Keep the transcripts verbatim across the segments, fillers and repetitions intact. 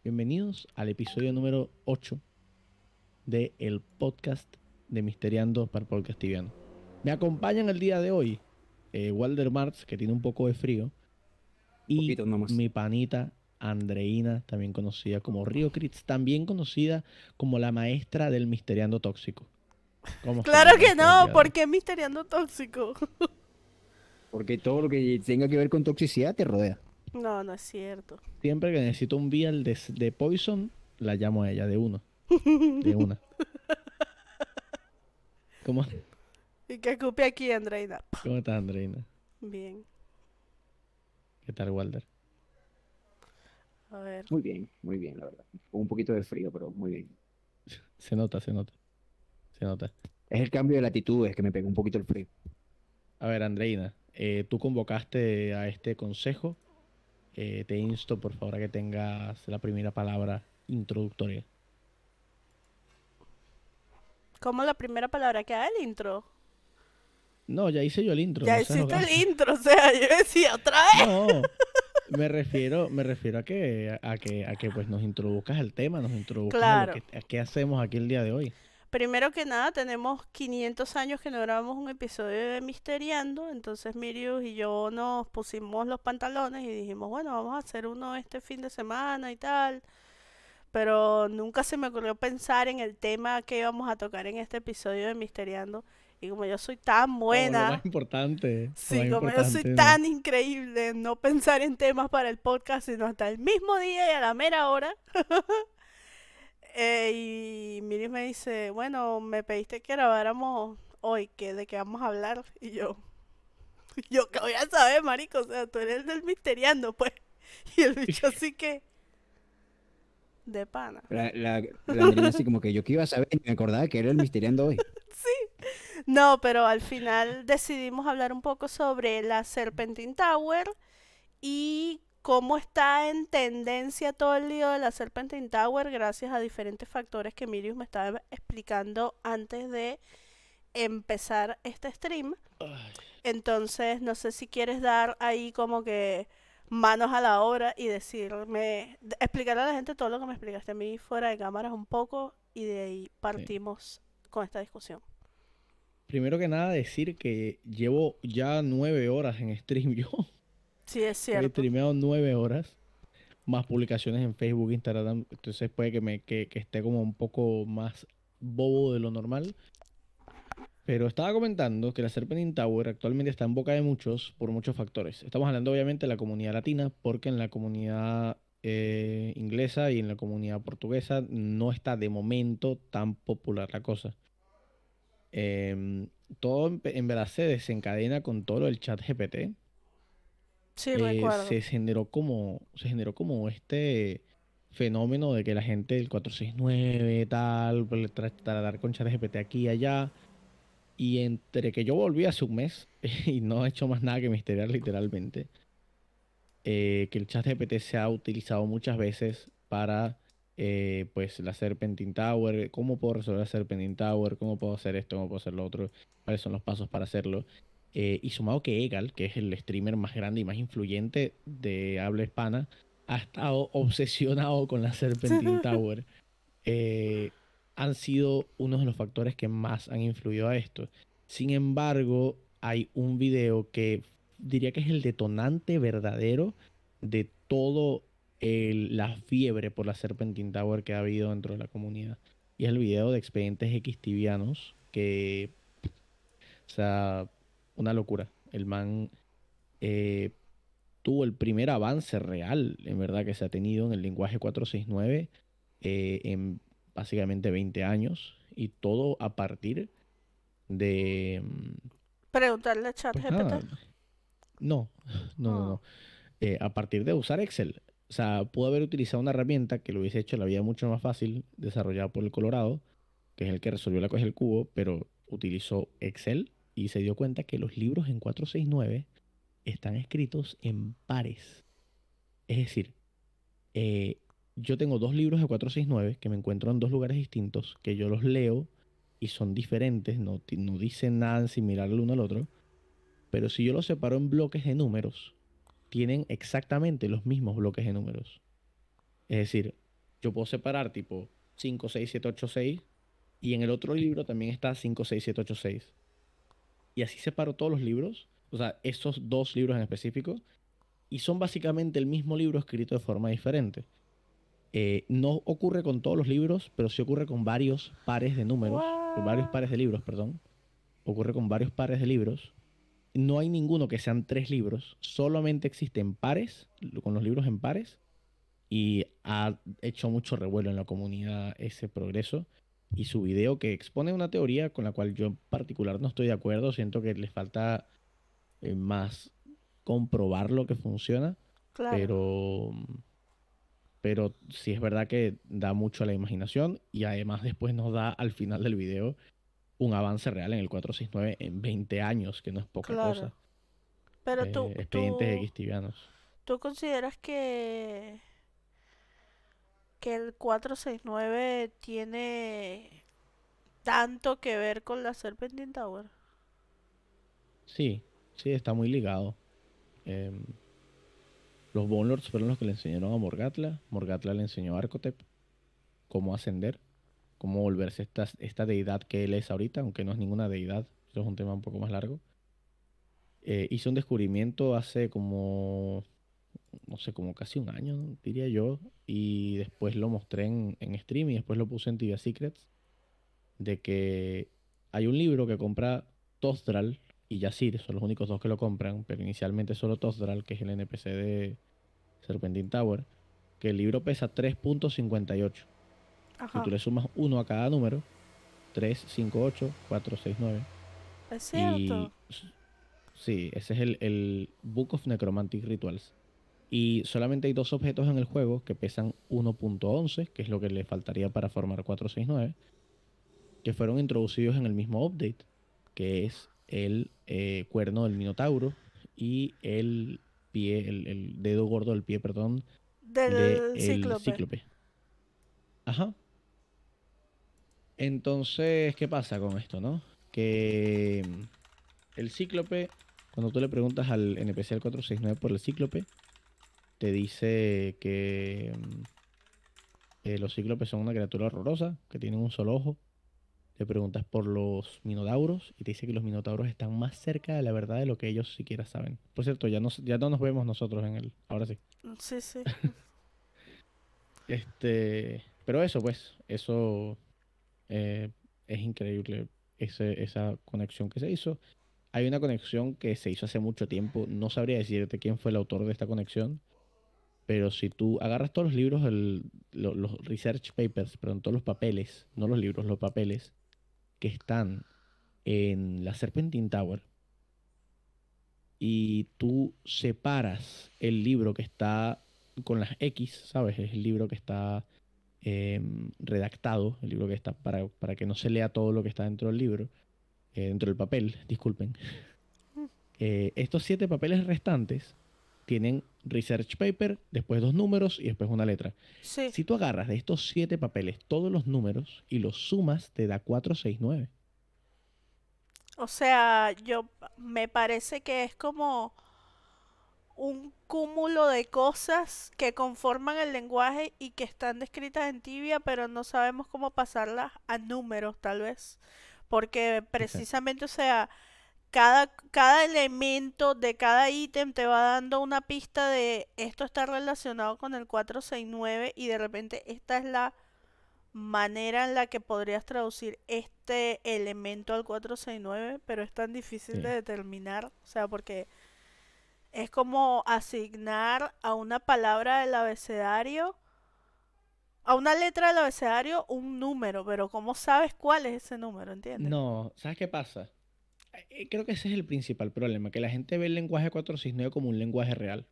Bienvenidos al episodio número ocho de el podcast de Misteriando para el Podcastiviano. Me acompañan el día de hoy eh, Walder Martz, que tiene un poco de frío, Un y poquito nomás. mi panita Andreina, también conocida como Rio Critz, también conocida como la maestra del Misteriando Tóxico. ¿Cómo estás, Claro que maestra, el no, día de hoy? porque es misteriando tóxico. Porque todo lo que tenga que ver con toxicidad te rodea. No, no es cierto. Siempre que necesito un vial de, de Poison, la llamo a ella de uno, de una. ¿Cómo, Y que cupie aquí, Andreina. cómo estás, Andreina? Bien, ¿Qué tal, Walder? a ver. Muy bien, muy bien, la verdad. Con un poquito de frío, pero muy bien. Se nota, se nota, se nota. Es el cambio de latitudes que me pegó un poquito el frío. A ver, Andreina, eh, tú convocaste a este consejo. Eh, te insto, por favor, a que tengas la primera palabra introductoria. ¿Cómo la primera palabra que da el intro? No, ya hice yo el intro, Ya no seas hiciste el hogaza. intro, o sea, yo decía otra vez. No, me refiero, me refiero a que, a que, a que pues nos introduzcas al tema, nos introduzcas a lo Claro. que, a qué hacemos aquí el día de hoy. Primero que nada, tenemos quinientos años que no grabamos un episodio de Misteriando, entonces Mirius y yo nos pusimos los pantalones y dijimos, bueno, vamos a hacer uno este fin de semana y tal. Pero nunca se me ocurrió pensar en el tema que íbamos a tocar en este episodio de Misteriando. Y como yo soy tan Oh, lo más buena, importante, lo más sí, como yo soy importante, ¿no? tan increíble en no pensar en temas para el podcast, sino hasta el mismo día y a la mera hora. eh, y Miri me dice, bueno, me pediste que grabáramos hoy, que de qué vamos a hablar. Y yo, yo qué voy a saber, marico, o sea, tú eres el del Misteriando, pues. Y el bicho así que, de pana. La, la, la Andrina así como que yo que iba a saber, y me acordaba que era el misteriando hoy. No, pero al final decidimos hablar un poco sobre la Serpentine Tower y cómo está en tendencia todo el lío de la Serpentine Tower gracias a diferentes factores que Mirius me estaba explicando antes de empezar este stream. Ay, Entonces, no sé si quieres dar ahí como que manos a la obra y decirme, de- explicarle a la gente todo lo que me explicaste a mí fuera de cámaras un poco y de ahí sí. partimos con esta discusión. Primero que nada, decir que llevo ya nueve horas en stream yo. Sí, es Hoy he cierto. streameado nueve horas, más publicaciones en Facebook, Instagram. Entonces puede que me que, que esté como un poco más bobo de lo normal. Pero estaba comentando que la Serpentine Tower actualmente está en boca de muchos por muchos factores. Estamos hablando obviamente de la comunidad latina, porque en la comunidad eh, inglesa y en la comunidad portuguesa no está de momento tan popular la cosa. Em, todo en, en verdad se desencadena con todo lo del chat G P T. Sí, Eh, recuerdo. se generó como, se generó como este fenómeno de que la gente del cuatrocientos sesenta y nueve tal, pues, le tra- tratar con chat G P T aquí y allá. Y entre que yo volví hace un mes y no he hecho más nada que misteriar literalmente, eh, que el chat G P T se ha utilizado muchas veces para eh, pues la Serpentine Tower, cómo puedo resolver la Serpentine Tower, cómo puedo hacer esto, cómo puedo hacer lo otro, cuáles son los pasos para hacerlo. Eh, y sumado que Egal, que es el streamer más grande y más influyente de habla hispana, ha estado obsesionado con la Serpentine Tower. eh, Han sido uno de los factores que más han influido a esto. Sin embargo, hay un video que diría que es el detonante verdadero de todo el- la fiebre por la Serpentine Tower que ha habido dentro de la comunidad. Y es el video de Expedientes X tibianos, que, o sea, una locura. El man eh, tuvo el primer avance real, en verdad, que se ha tenido en el lenguaje cuatrocientos sesenta y nueve eh, en básicamente veinte años. Y todo a partir de... mm, Preguntarle a Pues ChatGPT. nada, no, no, no, Oh. no. Eh, a partir de usar Excel. O sea, pudo haber utilizado una herramienta que lo hubiese hecho la vida mucho más fácil, desarrollada por el Colorado, que es el que resolvió la cosa del cubo, pero utilizó Excel y se dio cuenta que los libros en cuatrocientos sesenta y nueve están escritos en pares. Es decir, eh, yo tengo dos libros de cuatrocientos sesenta y nueve que me encuentro en dos lugares distintos, que yo los leo y son diferentes, no, ti- no dicen nada similar el uno al otro, pero si yo los separo en bloques de números, tienen exactamente los mismos bloques de números. Es decir, yo puedo separar tipo cinco, seis, siete, ocho, seis. Y en el otro libro también está cinco, seis, siete, ocho, seis. Y así separo todos los libros. O sea, esos dos libros en específico. Y son básicamente el mismo libro escrito de forma diferente. Eh, no ocurre con todos los libros, pero sí ocurre con varios pares de números. Con varios What? pares de libros, perdón. Ocurre con varios pares de libros. No hay ninguno que sean tres libros. Solamente existen pares, con los libros en pares. Y ha hecho mucho revuelo en la comunidad ese progreso. Y su video que expone una teoría con la cual yo en particular no estoy de acuerdo. Siento que les falta eh, más comprobar lo que funciona. Claro, Pero, pero sí es verdad que da mucho a la imaginación. Y además después nos da al final del video un avance real en el cuatrocientos sesenta y nueve en veinte años, que no es poca claro. cosa. Pero tú, Eh, expedientes tú, X tibianos. tú consideras que, que el cuatrocientos sesenta y nueve tiene tanto que ver con la Serpentine Tower. Sí, sí, está muy ligado. Em, los Bone Lords fueron los que le enseñaron a Morgatla. Morgatla le enseñó a Arkotep cómo ascender, cómo volverse esta, esta deidad que él es ahorita, aunque no es ninguna deidad. Eso es un tema un poco más largo. Eh, hizo un descubrimiento hace como, no sé, como casi un año, ¿no? Diría yo. Y después lo mostré en, en stream y después lo puse en Tibia Secrets. De que hay un libro que compra Tostral y Yasir, son los únicos dos que lo compran, pero inicialmente solo Tostral, que es el N P C de Serpentine Tower, que el libro pesa tres punto cincuenta y ocho. Si tú Ajá, le sumas uno a cada número, tres, cinco, ocho, cuatro, seis, nueve. es cierto. Y s- sí, ese es el, el Book of Necromantic Rituals. Y solamente hay dos objetos en el juego que pesan uno punto once, que es lo que le faltaría para formar cuatrocientos sesenta y nueve, que fueron introducidos en el mismo update, que es el eh, cuerno del Minotauro y el pie, el, el dedo gordo del pie, perdón, del Del cíclope. cíclope. Ajá. Entonces, ¿qué pasa con esto, no? Que mm, el cíclope, cuando tú le preguntas al N P C del cuatrocientos sesenta y nueve por el cíclope, te dice que mm, eh, los cíclopes son una criatura horrorosa, que tienen un solo ojo. Le preguntas por los minotauros y te dice que los minotauros están más cerca de la verdad de lo que ellos siquiera saben. Por cierto, ya, nos, ya no nos vemos nosotros en el... Ahora sí. Sí, sí. Este... Pero eso, pues, eso eh, es increíble, ese, esa conexión que se hizo. Hay una conexión que se hizo hace mucho tiempo. No sabría decirte quién fue el autor de esta conexión, pero si tú agarras todos los libros, el- lo- los research papers, perdón, todos los papeles, no los libros, los papeles que están en la Serpentine Tower, y tú separas el libro que está con las X, ¿sabes? Es el libro que está em, redactado, el libro que está para, para que no se lea todo lo que está dentro del libro, eh, dentro del papel, disculpen. Eh, estos siete papeles restantes tienen research paper, después dos números y después una letra. Sí. Si tú agarras de estos siete papeles todos los números y los sumas, te da cuatrocientos sesenta y nueve. O sea, yo me parece que es como un cúmulo de cosas que conforman el lenguaje y que están descritas en tibia, pero no sabemos cómo pasarlas a números, tal vez. Porque Exacto. precisamente, o sea, cada, cada elemento de cada ítem te va dando una pista de esto está relacionado con el cuatrocientos sesenta y nueve y de repente esta es la manera en la que podrías traducir este elemento al cuatrocientos sesenta y nueve, pero es tan difícil de Sí. determinar, o sea, porque es como asignar a una palabra del abecedario, a una letra del abecedario, un número, pero ¿cómo sabes cuál es ese número? ¿Entiendes? No, ¿sabes qué pasa? Eh, Creo que ese es el principal problema, que la gente ve el lenguaje cuatrocientos sesenta y nueve como un lenguaje real.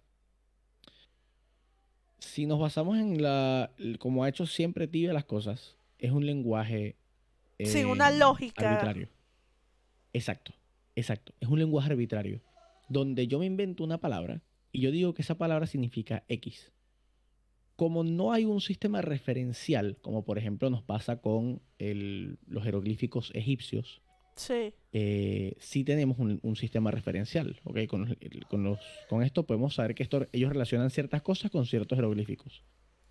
Si nos basamos en la, l- como ha hecho siempre Tibia las cosas, es un lenguaje Sin una em, lógica. arbitrario. Exacto, exacto. Es un lenguaje arbitrario, donde yo me invento una palabra y yo digo que esa palabra significa X. Como no hay un sistema referencial, como por ejemplo nos pasa con el- los jeroglíficos egipcios, Sí, eh, sí tenemos un, un sistema referencial, ¿ok? Con, los- el- con los, con esto podemos saber que esto, ellos relacionan ciertas cosas con ciertos jeroglíficos.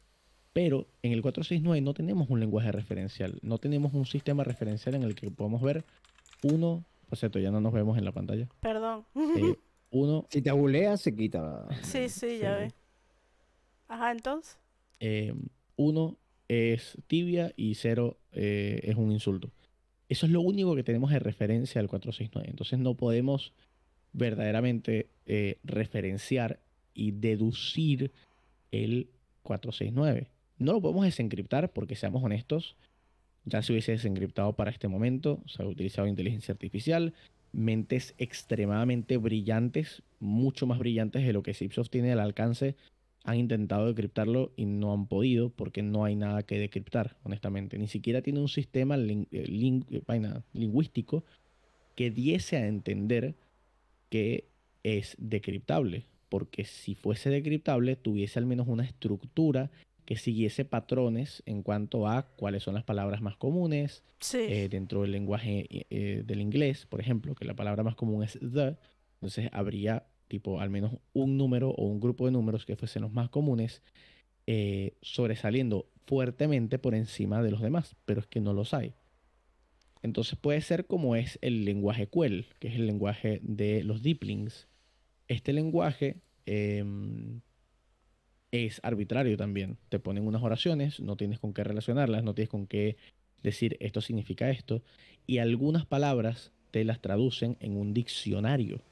Pero en el cuatrocientos sesenta y nueve no tenemos un lenguaje referencial, no tenemos un sistema referencial en el que podemos ver uno, por cierto, ya no nos vemos en la pantalla, Perdón. eh, uno, Si te abuleas, se quita. Sí, sí, ya sí, ve. Ajá, entonces. eh, uno es tibia y cero eh, es un insulto. Eso es lo único que tenemos de referencia al cuatrocientos sesenta y nueve. Entonces no podemos verdaderamente eh, referenciar y deducir el cuatrocientos sesenta y nueve. No lo podemos desencriptar porque, seamos honestos, ya se hubiese desencriptado para este momento. Se ha utilizado inteligencia artificial, mentes extremadamente brillantes, mucho más brillantes de lo que Zipsoft tiene al alcance. Han intentado decriptarlo y no han podido porque no hay nada que decriptar, honestamente. Ni siquiera tiene un sistema lin- eh, lin- eh, vaina, lingüístico que diese a entender que es decriptable, porque si fuese decriptable tuviese al menos una estructura que siguiese patrones en cuanto a cuáles son las palabras más comunes Sí, eh, dentro del lenguaje eh, del inglés, por ejemplo, que la palabra más común es the, entonces habría tipo al menos un número o un grupo de números que fuesen los más comunes eh, sobresaliendo fuertemente por encima de los demás, pero es que no los hay. Entonces puede ser como es el lenguaje Quell, que es el lenguaje de los Deeplings. Este lenguaje em, es arbitrario también. Te ponen unas oraciones, no tienes con qué relacionarlas, no tienes con qué decir esto significa esto, y algunas palabras te las traducen en un diccionario.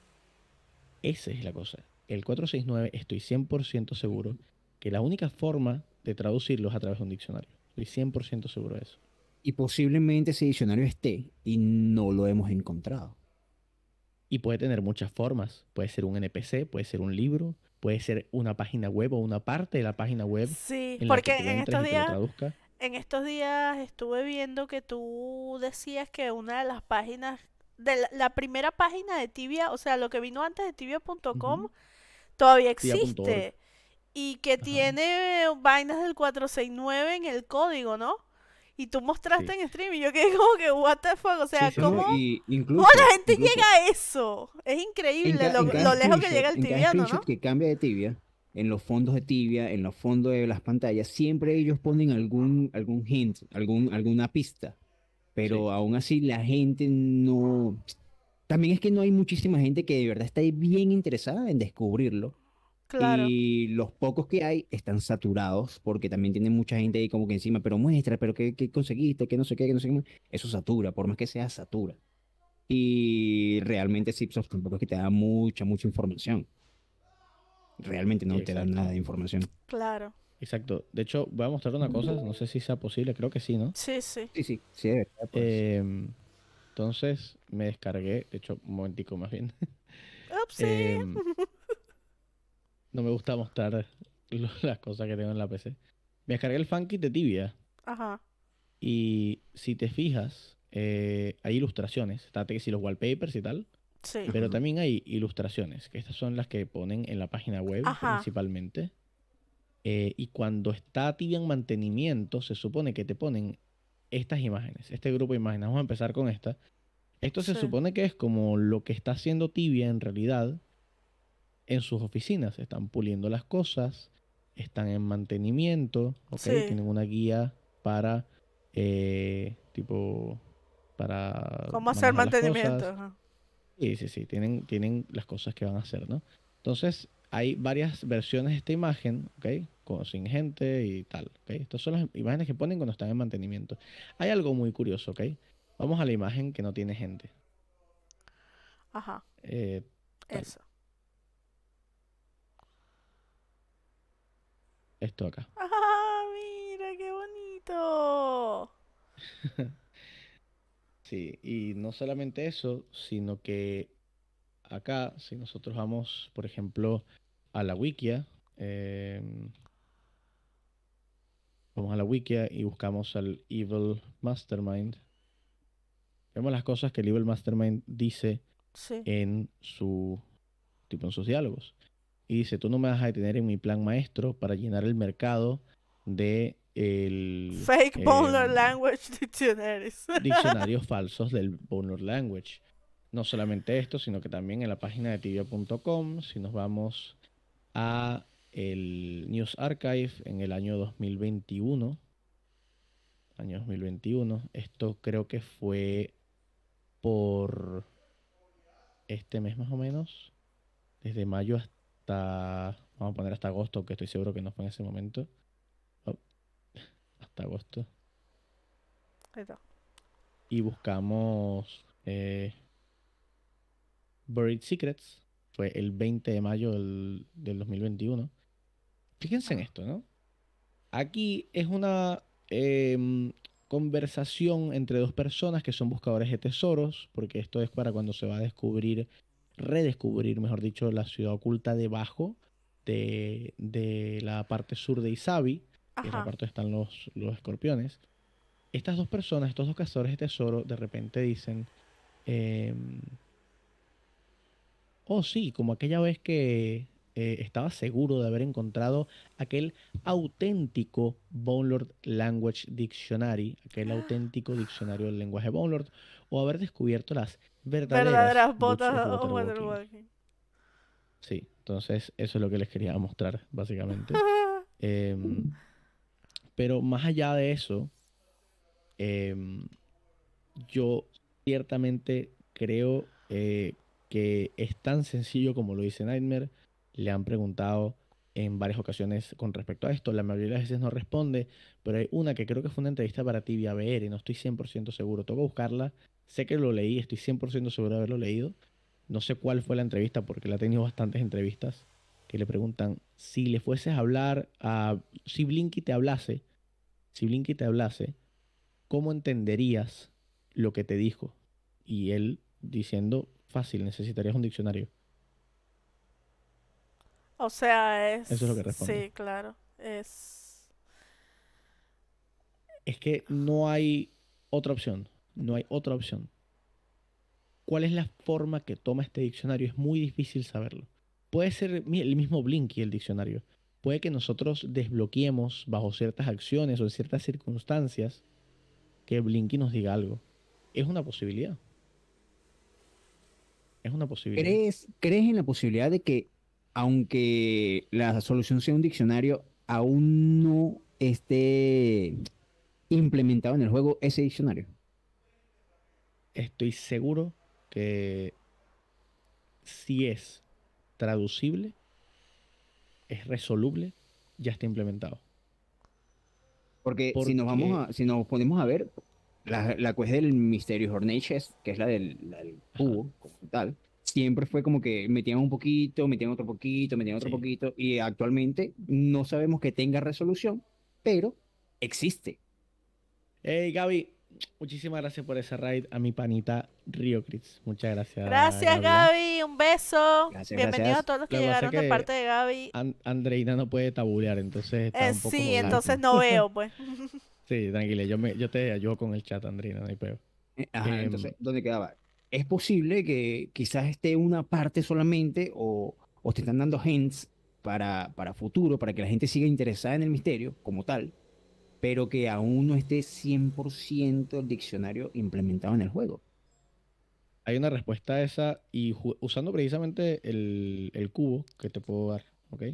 Esa es la cosa. El cuatrocientos sesenta y nueve estoy cien por ciento seguro que la única forma de traducirlo es a través de un diccionario. Estoy cien por ciento seguro de eso. Y posiblemente ese diccionario esté y no lo hemos encontrado. Y puede tener muchas formas. Puede ser un N P C, puede ser un libro, puede ser una página web o una parte de la página web sí, en la que porque tú en entres estos y te lo días, traduzca. en estos días estuve viendo que tú decías que una de las páginas, de la, la primera página de Tibia, o sea, lo que vino antes de tibia punto com, Ujú. todavía tibia punto org. existe. Y que Ajá. tiene vainas del cuatrocientos sesenta y nueve en el código, ¿no? Y tú mostraste Sí. en stream y yo quedé como que, what the fuck, o sea, Sí, sí, No, ¿cómo, sí. y cómo incluso, la gente incluso llega a eso? Es en, increíble ca- lo, en cada lo lejos que llega screenshot, el en cada tibiano, ¿no? screenshot que cambia de tibia, en los fondos de tibia, en los fondos de las pantallas, siempre ellos ponen algún, algún hint, algún, alguna pista. Sí. Pero aún así la gente no. También es que no hay muchísima gente que de verdad está bien interesada en descubrirlo. Claro, Y los pocos que hay están saturados porque también tienen mucha gente ahí como que encima, pero muestra, pero qué, qué conseguiste, que no sé qué, que no sé qué más. Eso satura, por más que sea, satura. Y realmente Zipsoft tampoco es que te da mucha, mucha información. Realmente Sí, no te da exacto. nada de información. claro. Exacto. De hecho, voy a mostrar una cosa, no sé si sea posible, creo que sí, ¿no? Sí, sí. Sí, sí, sí, de verdad, pues. Em, entonces me descargué, de hecho, un momentico más bien. Upsi. Em, no me gusta mostrar lo- las cosas que tengo en la P C. Me descargué el Funkit de Tibia. Ajá. Y si te fijas, eh, hay ilustraciones. Está que si los wallpapers y tal. Sí. Pero Ujú. también hay ilustraciones, que estas son las que ponen en la página web Ajá. principalmente. Eh, y cuando está Tibia en mantenimiento, se supone que te ponen estas imágenes, este grupo de imágenes. Vamos a empezar con esta. Esto se Sí. supone que es como lo que está haciendo Tibia en realidad en sus oficinas. Están puliendo las cosas, están en mantenimiento, ¿ok? Sí. Tienen una guía para, eh, tipo, para ¿Cómo hacer manejar las mantenimiento? cosas. Ajá. Sí, sí, sí, tienen, tienen las cosas que van a hacer, ¿no? Entonces, hay varias versiones de esta imagen, ¿ok? Con, sin gente y tal, ¿ok? Estas son las imágenes que ponen cuando están en mantenimiento. Hay algo muy curioso, ¿ok? Vamos a la imagen que no tiene gente. Ajá. Eh, tal, Eso. esto acá. ¡Ah, mira, qué bonito! Sí, y no solamente eso, sino que acá, si nosotros vamos, por ejemplo, a la Wikia, em, vamos a la Wikia y buscamos al Evil Mastermind, vemos las cosas que el Evil Mastermind dice Sí. en su, tipo, en sus diálogos. Y dice, tú no me vas a detener en mi plan maestro para llenar el mercado de el, Fake Bowler em, Language Dictionaries. diccionarios falsos del Boner Language. No solamente esto, sino que también en la página de tibia punto com, si nos vamos a el News Archive en el año dos mil veintiuno. Año dos mil veintiuno. Esto creo que fue por este mes más o menos. Desde mayo hasta... Vamos a poner hasta agosto, que estoy seguro que no fue en ese momento. Oh, hasta agosto. Ahí está. Y buscamos eh, Buried Secrets. Fue el veinte de mayo del, del dos mil veintiuno. Fíjense en esto, ¿no? Aquí es una em, conversación entre dos personas que son buscadores de tesoros, porque esto es para cuando se va a descubrir, redescubrir, mejor dicho, la ciudad oculta debajo de, de la parte sur de Isabi, que es la Ajá. parte donde están los, los escorpiones. Estas dos personas, estos dos cazadores de tesoro, de repente dicen, em, oh sí, como aquella vez que eh, estaba seguro de haber encontrado aquel auténtico Bonelord Language Dictionary, aquel auténtico diccionario del lenguaje Bonelord, o haber descubierto las verdaderas Verdaderas Books botas of o Waterwalking. waterwalking. Sí, entonces eso es lo que les quería mostrar, básicamente. Em, pero más allá de eso, em, yo ciertamente creo eh, que es tan sencillo como lo dice Nightmare. Le han preguntado en varias ocasiones con respecto a esto. La mayoría de las veces no responde, pero hay una que creo que fue una entrevista para T V A B R y no estoy cien por ciento seguro. Tengo que buscarla. Sé que lo leí, estoy cien por ciento seguro de haberlo leído. No sé cuál fue la entrevista porque la he tenido bastantes entrevistas que le preguntan si le fueses a hablar a... Si Blinky te hablase, si Blinky te hablase, ¿cómo entenderías lo que te dijo? Y él diciendo, fácil, necesitarías un diccionario. O sea, Eso es lo que es... responde. Sí, claro. Es... Es que no hay otra opción. No hay otra opción. ¿Cuál es la forma que toma este diccionario? Es muy difícil saberlo. Puede ser mi- el mismo Blinky el diccionario. Puede que nosotros desbloqueemos bajo ciertas acciones o en ciertas circunstancias que Blinky nos diga algo. Es una posibilidad. Es una posibilidad. ¿Crees, crees en la posibilidad de que, aunque la solución sea un diccionario, aún no esté implementado en el juego ese diccionario? Estoy seguro que si es traducible, es resoluble, ya está implementado. Porque si nos vamos Porque, a, si nos ponemos a ver, la, la quest del Mysterious Hornate Chest, que es la del, la del ajá, cubo, como tal, siempre fue como que metían un poquito, metían otro poquito, metían otro sí. poquito, y actualmente no sabemos que tenga resolución, pero existe. Hey, Gaby, muchísimas gracias por ese raid a mi panita Rio Crits. Muchas gracias, Gracias, Gaby. ¿Ah? Gaby. Un beso. Gracias, Bienvenidos a gracias. todos los que Lo que pasa es llegaron de que parte de Gaby. An- Andreina no puede tabulear, entonces está Eh, un poco sí, jodido. entonces Exacto. no veo, pues. Sí, tranquila, yo, me, yo te ayudo con el chat, Andreina, no hay peo. Eh, Ajá, Em, entonces, ¿dónde quedaba? Es posible que quizás esté una parte solamente o, o te están dando hints para, para futuro, para que la gente siga interesada en el misterio como tal, pero que aún no esté cien por ciento el diccionario implementado en el juego. Hay una respuesta a esa y ju- usando precisamente el, el cubo que te puedo dar, ¿ok?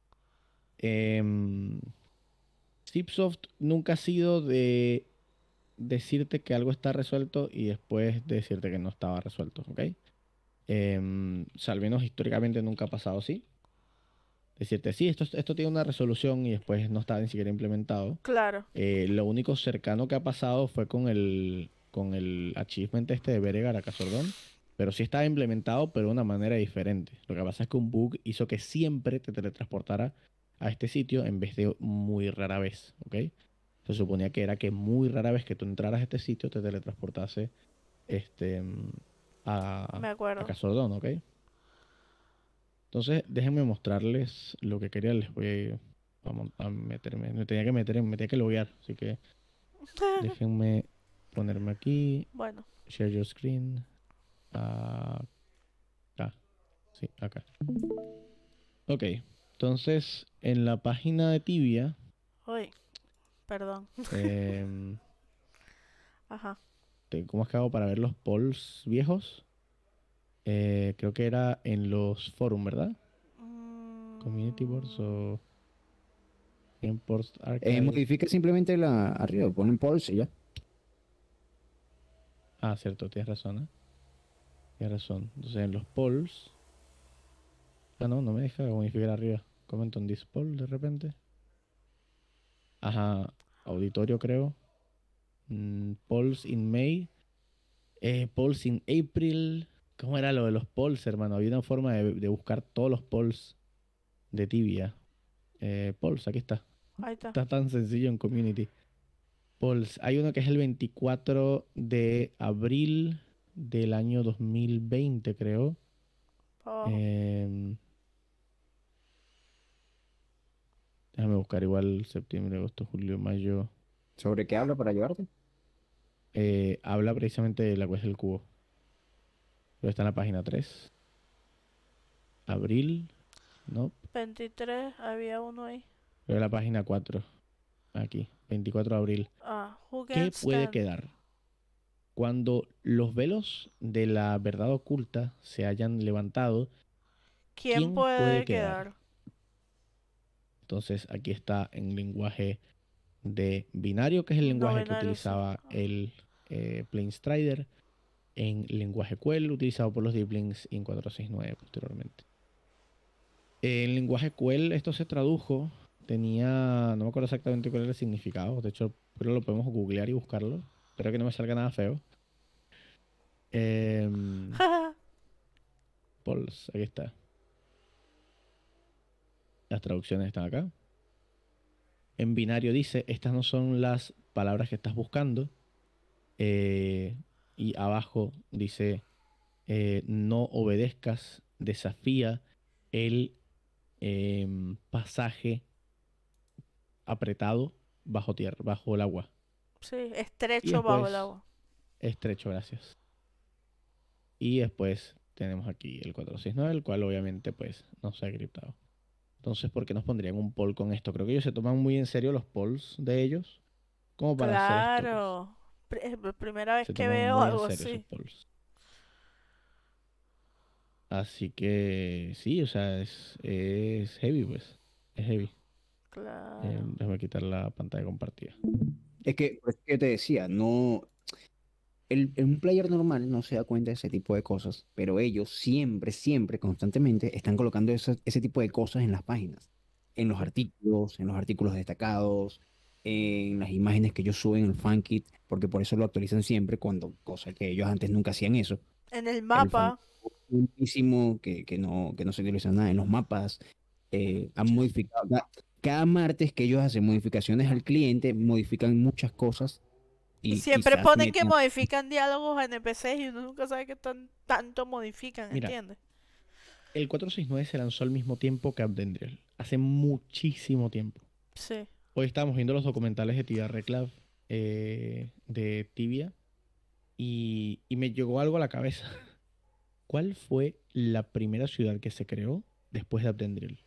Em, Zipsoft nunca ha sido de decirte que algo está resuelto y después decirte que no estaba resuelto, ¿ok? Em, o sea, al menos históricamente nunca ha pasado así. Decirte, sí, esto, esto tiene una resolución y después no está ni siquiera implementado. Claro. Eh, lo único cercano que ha pasado fue con el, con el achievement este de Beregar a Cazordón, pero sí estaba implementado, pero de una manera diferente. Lo que pasa es que un bug hizo que siempre te teletransportara a este sitio en vez de muy rara vez, ¿ok? Se suponía que era que muy rara vez que tú entraras a este sitio te teletransportase este, mm, a, Me a acuerdo. Cazordón, ¿ok? Entonces, déjenme mostrarles lo que quería. Les voy a, mon- a meterme. Me tenía que meter, en- me tenía que loguear. Así que déjenme ponerme aquí. Bueno. Share your screen. Acá. Sí, acá. Ok. Entonces, en la página de Tibia, Uy, perdón. em, Ajá. te- ¿cómo es que hago para ver los polls viejos? Eh, creo que era en los foros, ¿verdad? Mm, Community Boards o Imports Eh, Archive. modifica simplemente la arriba, ponen pulse y ya. Ah, cierto, tienes razón, ¿eh? Tienes razón. Entonces en los polls. Ah, no, no me deja modificar arriba. Comment on this poll de repente. Ajá, auditorio creo. Mm, polls in May. Eh, polls in April. ¿Cómo era lo de los polls, hermano? Había una forma de, de buscar todos los polls de Tibia. Eh, polls, aquí está. Ahí está. Está tan sencillo en Community. Polls. Hay uno que es el veinticuatro de abril del año dos mil veinte, creo. Pa' abajo. Em, déjame buscar igual septiembre, agosto, julio, mayo. ¿Sobre qué habla para ayudarte? Eh, habla precisamente de la cuesta del cubo. Pero está en la página tres. Abril. No, veintitrés, había uno ahí. pero es la página cuatro. Aquí, veinticuatro de abril. Ah, who ¿Qué can't puede stand? quedar cuando los velos de la verdad oculta se hayan levantado? ¿Quién ¿Quién puede puede quedar? quedar? Entonces aquí está en lenguaje de binario, que es el No lenguaje que binario, sí. utilizaba el eh, Planestrider, en lenguaje Quell, utilizado por los Deeplings en cuatro seis nueve posteriormente. En lenguaje Quell esto se tradujo, tenía, no me acuerdo exactamente cuál era el significado, de hecho creo que lo podemos googlear y buscarlo, espero que no me salga nada feo. Em, Polls, aquí está. Las traducciones están acá. En binario dice, estas no son las palabras que estás buscando. Eh, y abajo dice, eh, no obedezcas, desafía el em, pasaje apretado bajo tierra, bajo el agua. Sí, Y estrecho bajo el después, agua. estrecho, gracias. Y después tenemos aquí el cuatro seis nueve, el cual obviamente pues no se ha criptado. Entonces, ¿por qué nos pondrían un poll con esto? Creo que ellos se toman muy en serio los polls de ellos, como para hacer esto, pues. Claro. Pri- Es la primera vez Se que toman veo muy en algo serio esos así. polls. Así que sí, o sea, es, es heavy, pues. Es heavy. Eh, Claro. déjame quitar la pantalla compartida. Es que, por eso que te decía, no, el, el- un player normal no se da cuenta de ese tipo de cosas, pero ellos siempre, siempre, constantemente están colocando ese, ese tipo de cosas en las páginas, en los artículos, en los artículos destacados, en las imágenes que ellos suben en el fankit, porque por eso lo actualizan siempre, cuando, cosa que ellos antes nunca hacían eso. En el El mapa. fan muchísimo que, que no, que no se utiliza nada en los mapas. Eh, han modificado. Cada, cada martes que ellos hacen modificaciones al cliente, modifican muchas cosas Y y siempre quizás ponen que meten. modifican diálogos a N P Cs y uno nunca sabe qué tan, tanto modifican, Mira, ¿entiendes? el cuatro seis nueve se lanzó al mismo tiempo que Abdendriel. Hace muchísimo tiempo. Sí. Hoy estábamos viendo los documentales de Tibia Reclave, eh, de Tibia, y, y me llegó algo a la cabeza. ¿Cuál fue la primera ciudad que se creó después de Abdendriel?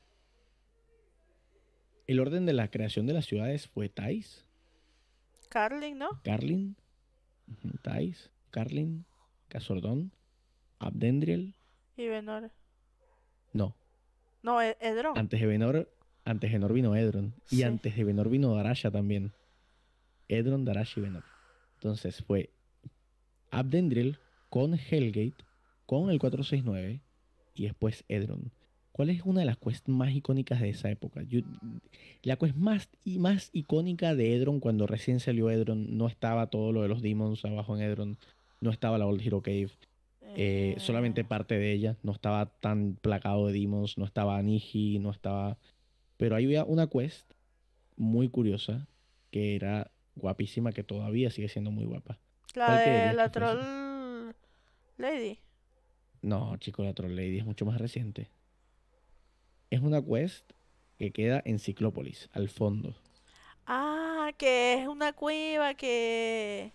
El orden de la creación de las ciudades fue Thais, Carlin, ¿no? Carlin, ujú, Thais, Carlin, Casordón, Abdendriel. Y Benor. No, No, E- Edron. antes de Benor, antes de Benor vino Edron. Y Sí. antes de Benor vino Darasha también. Edron, Darasha y Benor. Entonces fue Abdendriel con Hellgate, con el cuatro seis nueve y después Edron. ¿Cuál es una de las quests más icónicas de esa época? Yo- la quest más, y más icónica de Edron, cuando recién salió Edron, no estaba todo lo de los demons abajo en Edron, no estaba la Old Hero Cave, eh, solamente Eh, parte de ella, no estaba tan plagado de demons, no estaba Niji, no estaba... Pero ahí había una quest muy curiosa, que era guapísima, que todavía sigue siendo muy guapa. la ¿Cuál de creerías la que fuese? Troll Lady. No, chico, la Troll Lady es mucho más reciente. Es una quest que queda en Ciclópolis, al fondo. Ah, que es una cueva que.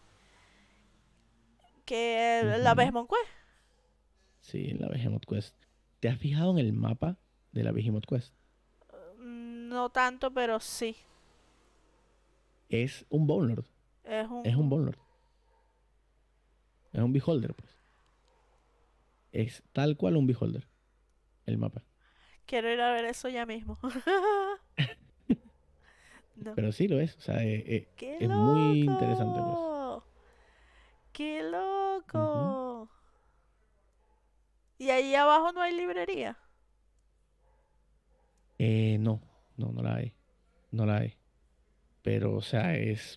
Que la Ujú. Besmon Quest. Sí, en la Behemoth Quest. ¿Te has fijado en el mapa de la Behemoth Quest? Mm, No tanto, pero sí. Es un Bone Lord. Es Es un un. Bone Lord. Es un Beholder, pues. Es tal cual un Beholder, el mapa. Quiero ir a ver eso ya mismo. No. Pero sí lo es. O sea, eh, eh, ¡Qué es muy interesante, pues. loco! ¡Qué Ujú. loco! ¿Y ahí abajo no hay librería? Eh, no, no, no la hay. No la hay. Pero, o sea, es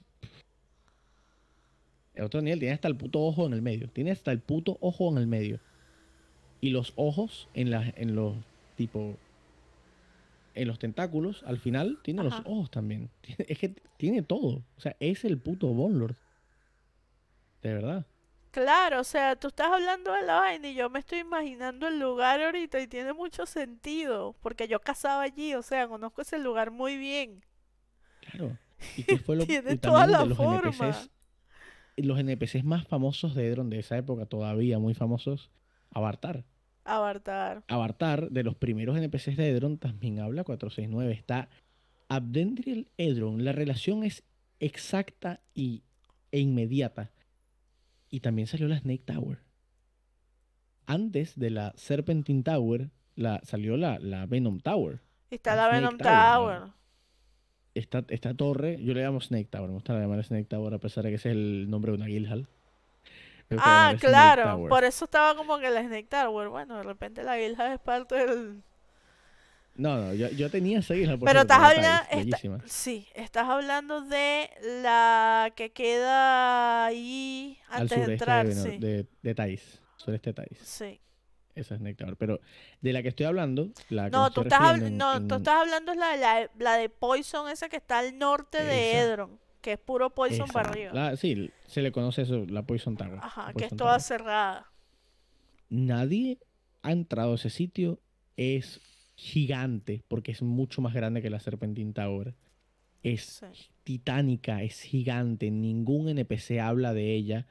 es otro nivel. Tiene hasta el puto ojo en el medio. Tiene hasta el puto ojo en el medio. Y los ojos en, la, en los, tipo, en los tentáculos, al final, tiene los Ajá. ojos también. Tiene- Es que tiene todo. O sea, es el puto Bonlord. De verdad. Claro, o sea, tú estás hablando de la vaina y yo me estoy imaginando el lugar ahorita y tiene mucho sentido, porque yo cazaba allí, o sea, conozco ese lugar muy bien. Claro. ¿Y qué fue lo Tiene y toda también de la los forma. N P Cs? Los N P Cs más famosos de Edron de esa época, todavía muy famosos, Avartar. Avatar. Avartar, de los primeros N P Cs de Edron, también habla cuatrocientos sesenta y nueve. Está Abdendriel Edron. La relación es exacta y, e inmediata. Y también salió la Snake Tower. Antes de la Serpentine Tower, la, salió la, la Venom Tower. Está La la Snake Venom Tower. la- Tower. esta, esta torre, yo le llamo Snake Tower. Me gusta llamar Snake Tower a pesar de que ese es el nombre de una Guildhall. Me gusta Ah, llamar Snake claro. Tower. Por eso estaba como que la Snake Tower. Bueno, de repente la Guildhall es parte del... No, no, yo, yo tenía esa isla, por Pero cierto, estás la hablando... Thais, bellísima. Sí, estás hablando de la que queda ahí Al antes de sureste entrar, de, Venor- sí. de, de Thais, sureste de Thais. Sí. Esa es Snake Tower. Pero de la que estoy hablando, la que me No, tú estoy estás, habl- refiriendo en, no, tú en estás hablando es la de, la, la de Poison, esa que está al norte de esa, Edron, que es puro Poison para esa. arriba. La, sí, se le conoce eso, la Poison Tower. Ajá, la que es Poison toda Tower. cerrada. Nadie ha entrado a ese sitio. Es gigante, porque es mucho más grande que la Serpentine Tower. Es Sí. titánica, es gigante. Ningún N P C habla de ella.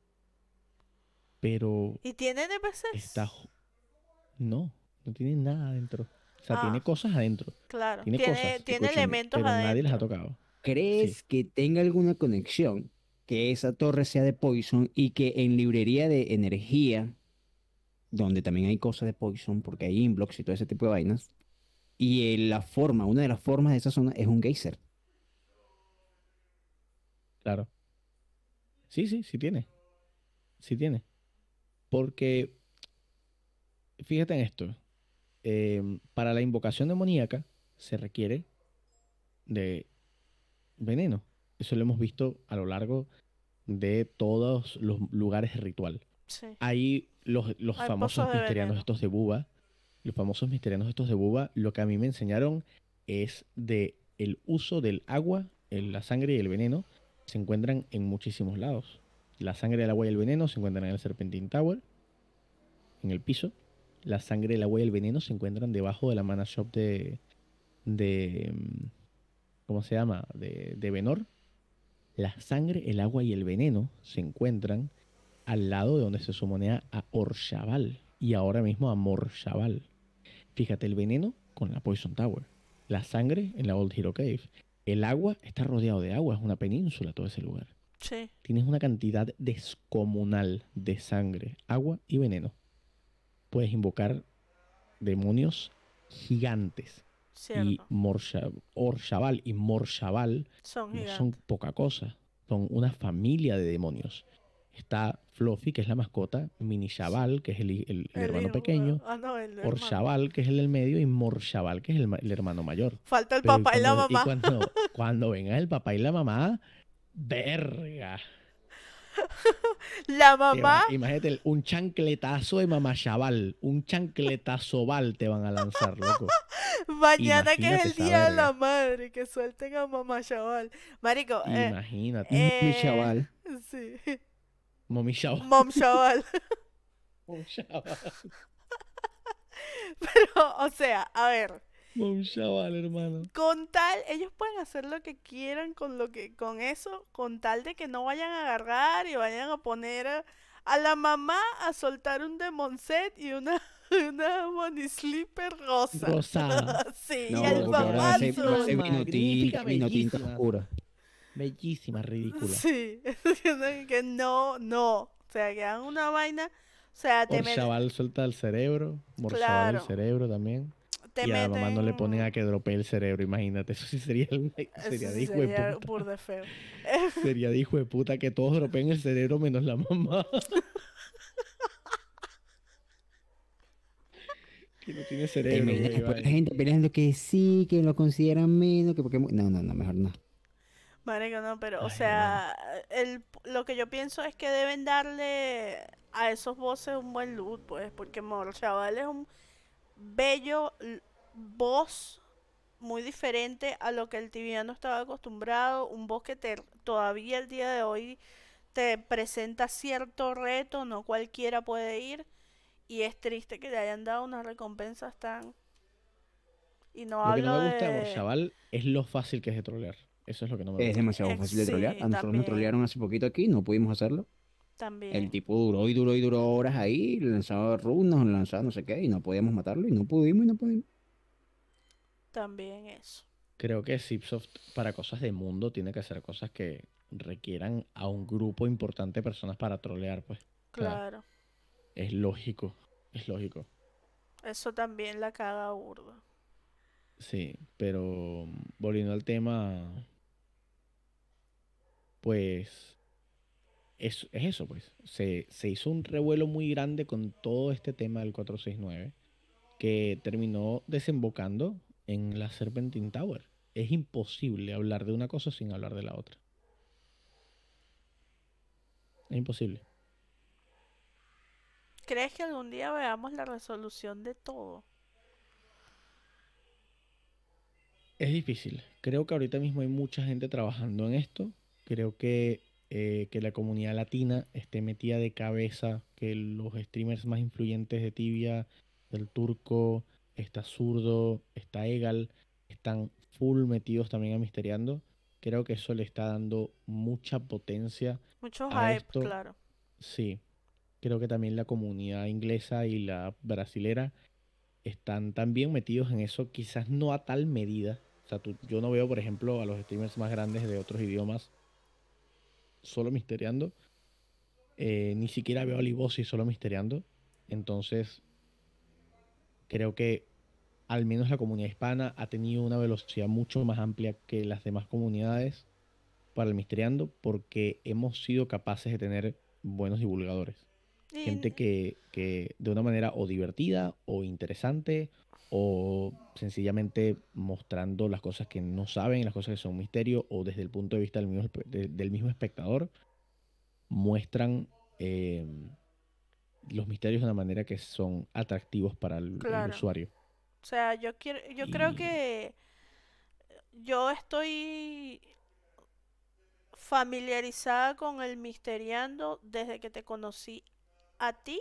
Pero ¿Y tiene N P Cs? está... ju- No, no tiene nada adentro. O sea, tiene Ah, cosas adentro. claro. Tiene Tiene, cosas, tiene Escúchame, elementos pero nadie las ha adentro. tocado. Sí. ¿Crees que tenga alguna conexión que esa torre sea de Poison y que en librería de energía, donde también hay cosas de Poison, porque hay inblocks y todo ese tipo de vainas, y eh, la forma, una de las formas de esa zona es un geyser? Claro. Sí, sí, sí tiene. Sí tiene. Porque, fíjate en esto. em, para la invocación demoníaca se requiere de veneno. Eso lo hemos visto a lo largo de todos los lugares de ritual. Sí. Hay los, los Hay famosos pozos de misterianos veneno. estos de Buba. Los famosos misterianos estos de Buba, lo que a mí me enseñaron es de el uso del agua, el- la sangre y el veneno se encuentran en muchísimos lados. La sangre, el agua y el veneno se encuentran en el Serpentine Tower, en el piso. La sangre, el agua y el veneno se encuentran debajo de la mana shop de, de mm, ¿cómo se llama? De, de Venor. La sangre, el agua y el veneno se encuentran al lado de donde se sumonea a Orshaval y ahora mismo a Morshaval. Fíjate, el veneno con la Poison Tower, la sangre en la Old Hero Cave, el agua está rodeado de agua, es una península todo ese lugar. Sí. Tienes una cantidad descomunal de sangre, agua y veneno. Puedes invocar demonios gigantes. Y Cierto. Morsha- Orshaval y Morshaval Son no gigantes. son poca cosa, son una familia de demonios. Está Fluffy, que es la mascota, Mini Shaval, que es el, hi- el- el El hermano hijo- pequeño, Ah, no, el hermano. Orshaval, que es el del medio, y Morshaval, que es el, ma- el hermano mayor. Falta el Pero papá y la cuando, y mamá. cuando, cuando venga el papá y la mamá, verga. La Te va- mamá. imagínate, el- un chancletazo de mamá Chaval, un chancletazo Val te van a lanzar, loco. Mañana que es Imagínate el esa día de la verga. madre, que suelten a mamá chaval. Marico, eh, Imagínate. Mi eh, chaval. sí. Mami Chaval. Mom chaval. Mom Chaval. Pero, o sea, a ver, Mom Chaval, hermano. con tal, ellos pueden hacer lo que quieran con lo que, con eso, con tal de que no vayan a agarrar y vayan a poner a, a la mamá a soltar un Demon Set y una, una Money Slipper rosa. Rosada. Sí, No, y el porque ahora va a ser, papá va a ser azul. vino tinto, Magnífica, vino tinto bellísima. oscura. Bellísima, ridícula. Sí, que no, no. O sea, que hagan una vaina. O sea, te, Por met- Chaval suelta el cerebro. Por Chaval el Claro. cerebro también. te Y a la mamá no le ponen a meten... que dropee el cerebro, imagínate. Eso sí sería, el- Eso sería de sí hijo de sería puta. burde feo. Sería de hijo de puta que todos dropeen el cerebro menos la mamá, que no tiene ¿Te cerebro, imaginas güey, después la vaina. gente peleando que sí, que lo consideran menos, que porque... mu- No, no, no, mejor no. Marico, no, pero, o Ay, hermano. sea, el, lo que yo pienso es que deben darle a esos voces un buen look, pues, porque Mor Chaval es un bello l- voz muy diferente a lo que el tibiano estaba acostumbrado, un voz que te, todavía el día de hoy te presenta cierto reto, no cualquiera puede ir, y es triste que le hayan dado unas recompensas tan... Y no Lo que no me hablo gusta de de... Morchaval es lo fácil que es de trolear. Eso es lo que no me Es gusta. demasiado ex- fácil de trolear. sí, A nosotros nos también, trolearon hace poquito aquí, no pudimos hacerlo. El también, tipo duró y duró y duró horas ahí, lanzaba runas, lanzaba no sé qué, y no podíamos matarlo, y no pudimos, y no pudimos. también eso. Creo que Zipsoft para cosas de mundo tiene que hacer cosas que requieran a un grupo importante de personas para trolear, pues. O sea, Claro, es lógico, es lógico. eso también la caga burda. Sí, pero mm, volviendo al tema, pues es, es eso, pues. Se, se hizo un revuelo muy grande con todo este tema del cuatrocientos sesenta y nueve que terminó desembocando en la Serpentine Tower. Es imposible hablar de una cosa sin hablar de la otra. Es imposible. ¿Crees que algún día veamos la resolución de todo? Es difícil. Creo que ahorita mismo hay mucha gente trabajando en esto. Creo que, eh, que la comunidad latina esté metida de cabeza, que los streamers más influyentes de Tibia, del Turco, está Zurdo, está Egal, están full metidos también a Misteriando. Creo que eso le está dando mucha potencia Mucho a hype, esto. claro. Sí, creo que también la comunidad inglesa y la brasilera están también metidos en eso, quizás no a tal medida. O sea, tú- yo no veo, por ejemplo, a los streamers más grandes de otros idiomas solo misteriando. Eh, ni siquiera veo a Libosi solo misteriando. Entonces, creo que al menos la comunidad hispana ha tenido una velocidad mucho más amplia que las demás comunidades para el misteriando porque hemos sido capaces de tener buenos divulgadores. Y Gente que, que de una manera o divertida o interesante o sencillamente mostrando las cosas que no saben, las cosas que son un misterio o desde el punto de vista del mismo, espe- de- del mismo espectador, muestran eh, los misterios de una manera que son atractivos para el, el claro. usuario. O sea, yo quiero, yo creo Y que yo estoy familiarizada con el misteriando desde que te conocí a ti,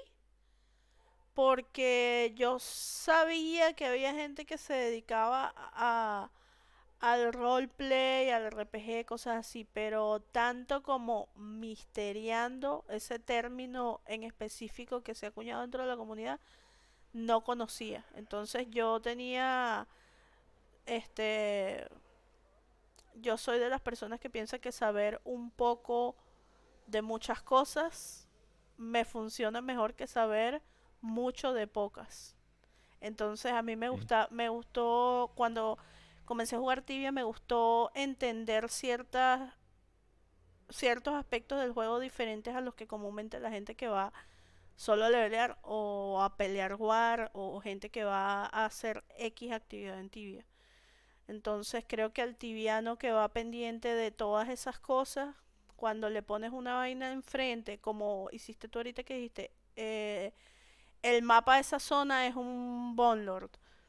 porque yo sabía que había gente que se dedicaba a, al roleplay, al R P G, cosas así, pero tanto como misteriando, ese término en específico que se ha acuñado dentro de la comunidad, no conocía. Entonces yo tenía, este, yo soy de las personas que piensa que saber un poco de muchas cosas me funciona mejor que saber mucho de pocas. Entonces a mí me sí, gusta, me gustó cuando comencé a jugar tibia, me gustó entender ciertas ciertos aspectos del juego diferentes a los que comúnmente la gente que va solo a levelear o a pelear war o gente que va a hacer X actividad en tibia. Entonces creo que al tibiano que va pendiente de todas esas cosas, cuando le pones una vaina enfrente, como hiciste tú ahorita que dijiste, eh, el mapa de esa zona es un Bonlord.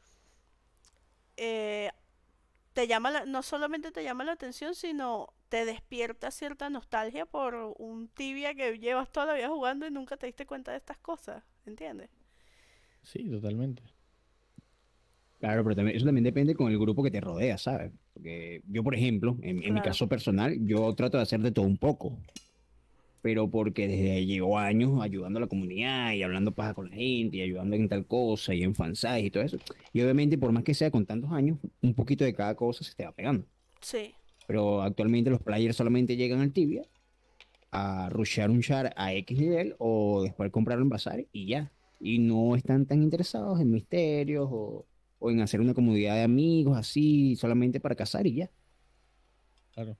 Eh, te llama la- no solamente te llama la atención, sino te despierta cierta nostalgia por un tibia que llevas toda la vida jugando y nunca te diste cuenta de estas cosas, ¿entiendes? sí, totalmente. Claro, pero también, eso también depende con el grupo que te rodea, ¿sabes? Porque yo, por ejemplo, en, en mi Claro. caso personal, yo trato de hacer de todo un poco, pero porque desde ahí llevo años ayudando a la comunidad y hablando paja con la gente y ayudando en tal cosa y en fansites y todo eso. Y obviamente, por más que sea con tantos años, un poquito de cada cosa se te va pegando. Sí, Pero actualmente los players solamente llegan al Tibia a rushear un char a X nivel o después comprarlo en bazar y ya. Y no están tan interesados en misterios o, o en hacer una comunidad de amigos así, solamente para cazar y ya. Claro.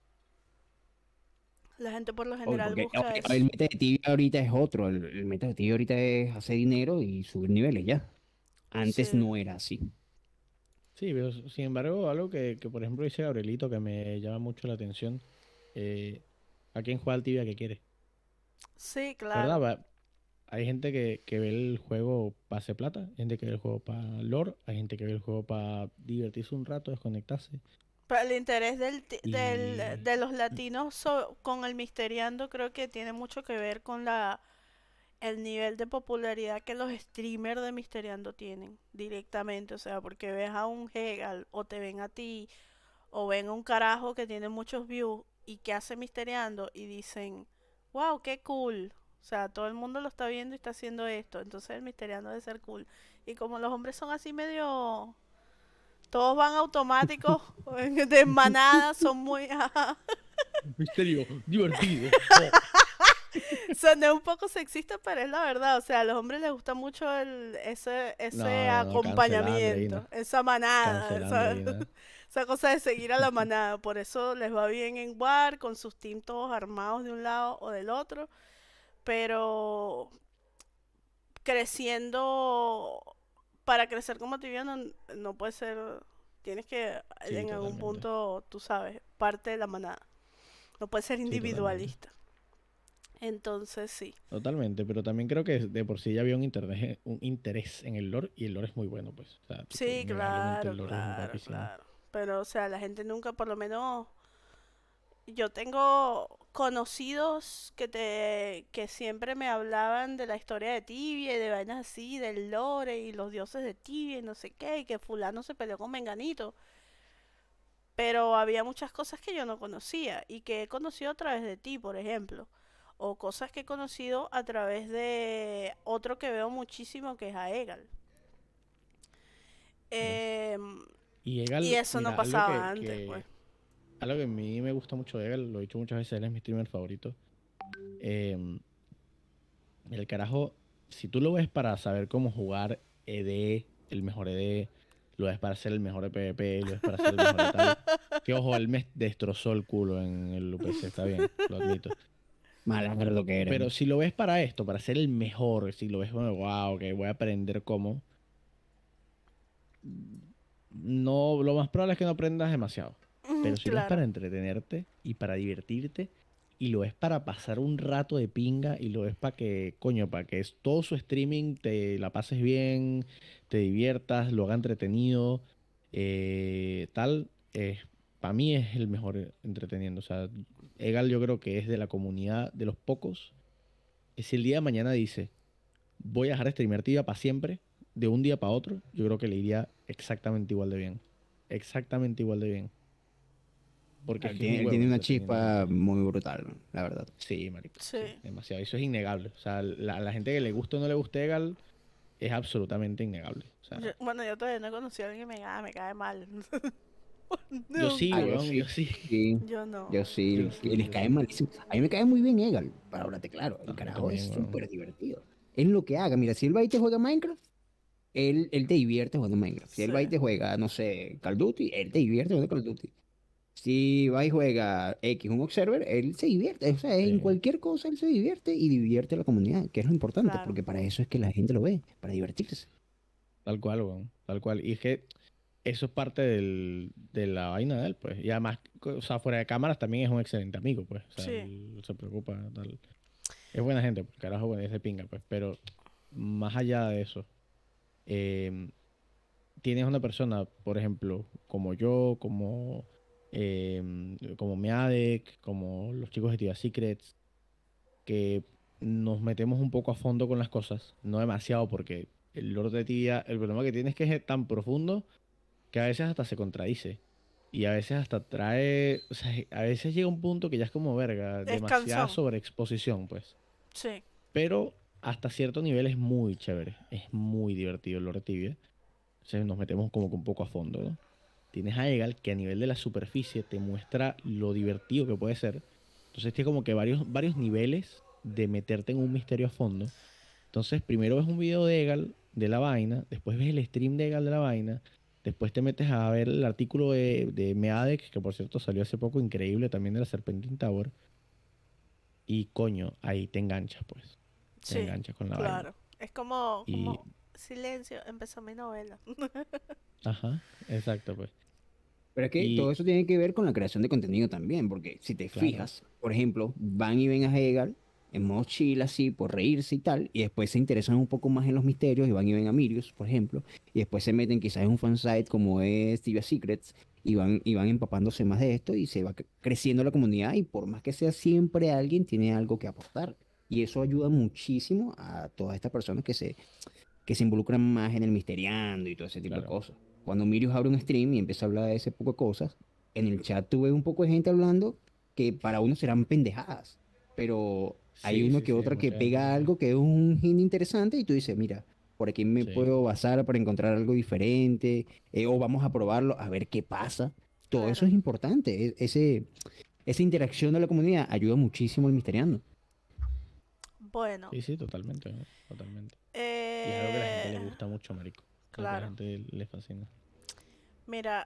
La gente por lo Obvio, general porque busca obvio, eso. el meta de tibia ahorita es otro, el, el meta de tibia ahorita es hacer dinero y subir niveles ya. Antes Sí. no era así. Sí, pero sin embargo, algo que, que, por ejemplo dice Gabrielito que me llama mucho la atención, eh, ¿a quién juega al tibia que quiere? Sí, ¿Verdad? claro. Va- Hay gente que, que ve el juego para hacer plata, hay gente que ve el juego para lore, hay gente que ve el juego para divertirse un rato, desconectarse. Pero el interés del, ti- del, Y de los latinos so- con el Misteriando creo que tiene mucho que ver con la el nivel de popularidad que los streamers de Misteriando tienen directamente. O sea, porque ves a un Hegal o te ven a ti o ven a un carajo que tiene muchos views y que hace Misteriando y dicen, wow, qué cool. O sea, todo el mundo lo está viendo y está haciendo esto. Entonces el Misteriando debe ser cool. Y como los hombres son así medio... Todos van automáticos, de manada, son muy... misterio, divertido. Oh. Soné un poco sexista, pero es la verdad. O sea, a los hombres les gusta mucho el, ese, No, ese no, no, cancelada, acompañamiento, Andreina. esa manada, Cancelada, esa, Andreina. esa cosa de seguir a la manada. Por eso les va bien en War, con sus teams todos armados de un lado o del otro. Pero creciendo, para crecer como tibiano, no, no puede ser, tienes que Sí, en algún totalmente. punto, tú sabes, parte de la manada. No puede ser Sí, totalmente. individualista. Entonces sí. Totalmente, pero también creo que de por sí ya había un interés, un interés en el lore y el lore es muy bueno, pues. O sea, tipo, Sí, innegablemente el claro, lore es claro, guapísimo. claro. Pero, o sea, la gente nunca, por lo menos, yo tengo conocidos que te, que siempre me hablaban de la historia de Tibia y de vainas así, del lore y los dioses de Tibia y no sé qué, y que fulano se peleó con Menganito. Pero había muchas cosas que yo no conocía y que he conocido a través de ti, por ejemplo. O cosas que he conocido a través de otro que veo muchísimo que es a Egal. Claro. Em, Y y Egal, eso no mira, algo pasaba que, antes, pues. que, algo que a mí me gusta mucho de Egal, lo he dicho muchas veces, él es mi streamer favorito. em, el carajo, si tú lo ves para saber cómo jugar E D, el mejor E D, lo ves para ser el mejor de PvP, lo ves para ser el mejor de tal. Que ojo, él me destrozó el culo en el U P C, está bien, lo admito. Malandro que eres. Pero si lo ves para esto, para ser el mejor, si lo ves como, wow, que voy a aprender cómo, no, lo más probable es que no aprendas demasiado. Ujú, Pero si lo ves para claro, entretenerte y para divertirte, y lo ves para pasar un rato de pinga, y lo ves para que, coño, para que es todo su streaming te la pases bien, te diviertas, lo haga entretenido, eh, tal, para mí es el mejor entreteniendo. O sea, Egal yo creo que es de la comunidad de los pocos. Que si el día de mañana dice, voy a dejar de streamear tibia para siempre, de un día para otro, yo creo que le iría exactamente igual de bien. Exactamente igual de bien. Porque es Él que es un tiene, él huevo tiene una entreteniendo, chispa marico. muy brutal, la verdad. Sí, marico, sí, sí. demasiado. Eso es innegable. O sea, la, la gente que le guste o no le guste Egal es absolutamente innegable. O sea, Yo- bueno, yo todavía no he conocido a alguien que me, ah, me cae mal. yo sí, Ah, Nunca. yo weón, sí, yo sí. sí, Yo yo no. Yo sí, que sí, les yo cae sí. malísimo. A mí me cae muy bien Egal, para hablarte claro. El No, a mí carajo es también, weón. súper divertido. Es lo que haga. Mira, si el va y te juega Minecraft, él, él te divierte jugando Minecraft. Si Sí, él va y te juega, no sé, Call of Duty, él te divierte jugando Call of Duty. Si va y juega X, un Observer, él se divierte. O sea, en Sí, cualquier cosa él se divierte y divierte a la comunidad, que es lo importante, claro. porque para eso es que la gente lo ve, para divertirse. tal cual, weón. Tal cual. Y es que eso es parte del, de la vaina de él, pues. Y además, co- o sea, fuera de cámaras también es un excelente amigo, pues. O sea, Sí, él se preocupa, tal. Es buena gente, pues, carajo, bueno, es de pinga, pues. Pero más allá de eso, em, tienes una persona, por ejemplo, como yo, como, em, como Meadec, como los chicos de Tiva Secrets, que nos metemos un poco a fondo con las cosas, no demasiado, porque el lore de Tibia, el problema que tiene es que es tan profundo que a veces hasta se contradice. Y a veces hasta trae, o sea, a veces llega un punto que ya es como verga, es demasiada cansón. sobreexposición, pues. Sí, Pero hasta cierto nivel es muy chévere, es muy divertido el lore Tibia. Entonces nos metemos como que un poco a fondo, ¿no? Tienes a Egal que a nivel de la superficie te muestra lo divertido que puede ser. Entonces tiene como que varios, varios niveles de meterte en un misterio a fondo. Entonces primero ves un video de Egal de la vaina, después ves el stream de Egal de la vaina, después te metes a ver el artículo de, de Meadex, que por cierto salió hace poco, increíble, también de la Serpentine Tower, y coño, ahí te enganchas, pues. Te Sí, enganchas con la vaina. claro. Es como, Y, como, silencio, empezó mi novela. ajá, exacto, pues. Pero es que todo Y, eso tiene que ver con la creación de contenido también, porque si te claro, fijas, por ejemplo, van y ven a Hegel en modo chill así, por reírse y tal, y después se interesan un poco más en los misterios y van y ven a Mirius, por ejemplo, y después se meten quizás en un fansite como es Tibia Secrets y van, y van empapándose más de esto y se va cre- creciendo la comunidad y por más que sea siempre alguien tiene algo que aportar. Y eso ayuda muchísimo a todas estas personas que se, que se involucran más en el misteriando y todo ese tipo de claro. cosas. Cuando Mirius abre un stream y empieza a hablar de ese poco de cosas, en el chat tuve un poco de gente hablando que para uno serán pendejadas, pero hay Sí, uno sí, que sí, hay otra que mucha gente pega que... algo que es un hint interesante y tú dices, mira, por aquí me Sí, puedo basar para encontrar algo diferente, eh, o vamos a probarlo a ver qué pasa. Todo eso Claro. es importante, e- ese, esa interacción de la comunidad ayuda muchísimo al misteriando. Bueno, sí, sí, totalmente, ¿no? Totalmente. Y es algo que a la gente le eh, gusta mucho, marico. Algo que a la claro. gente le fascina. Mira,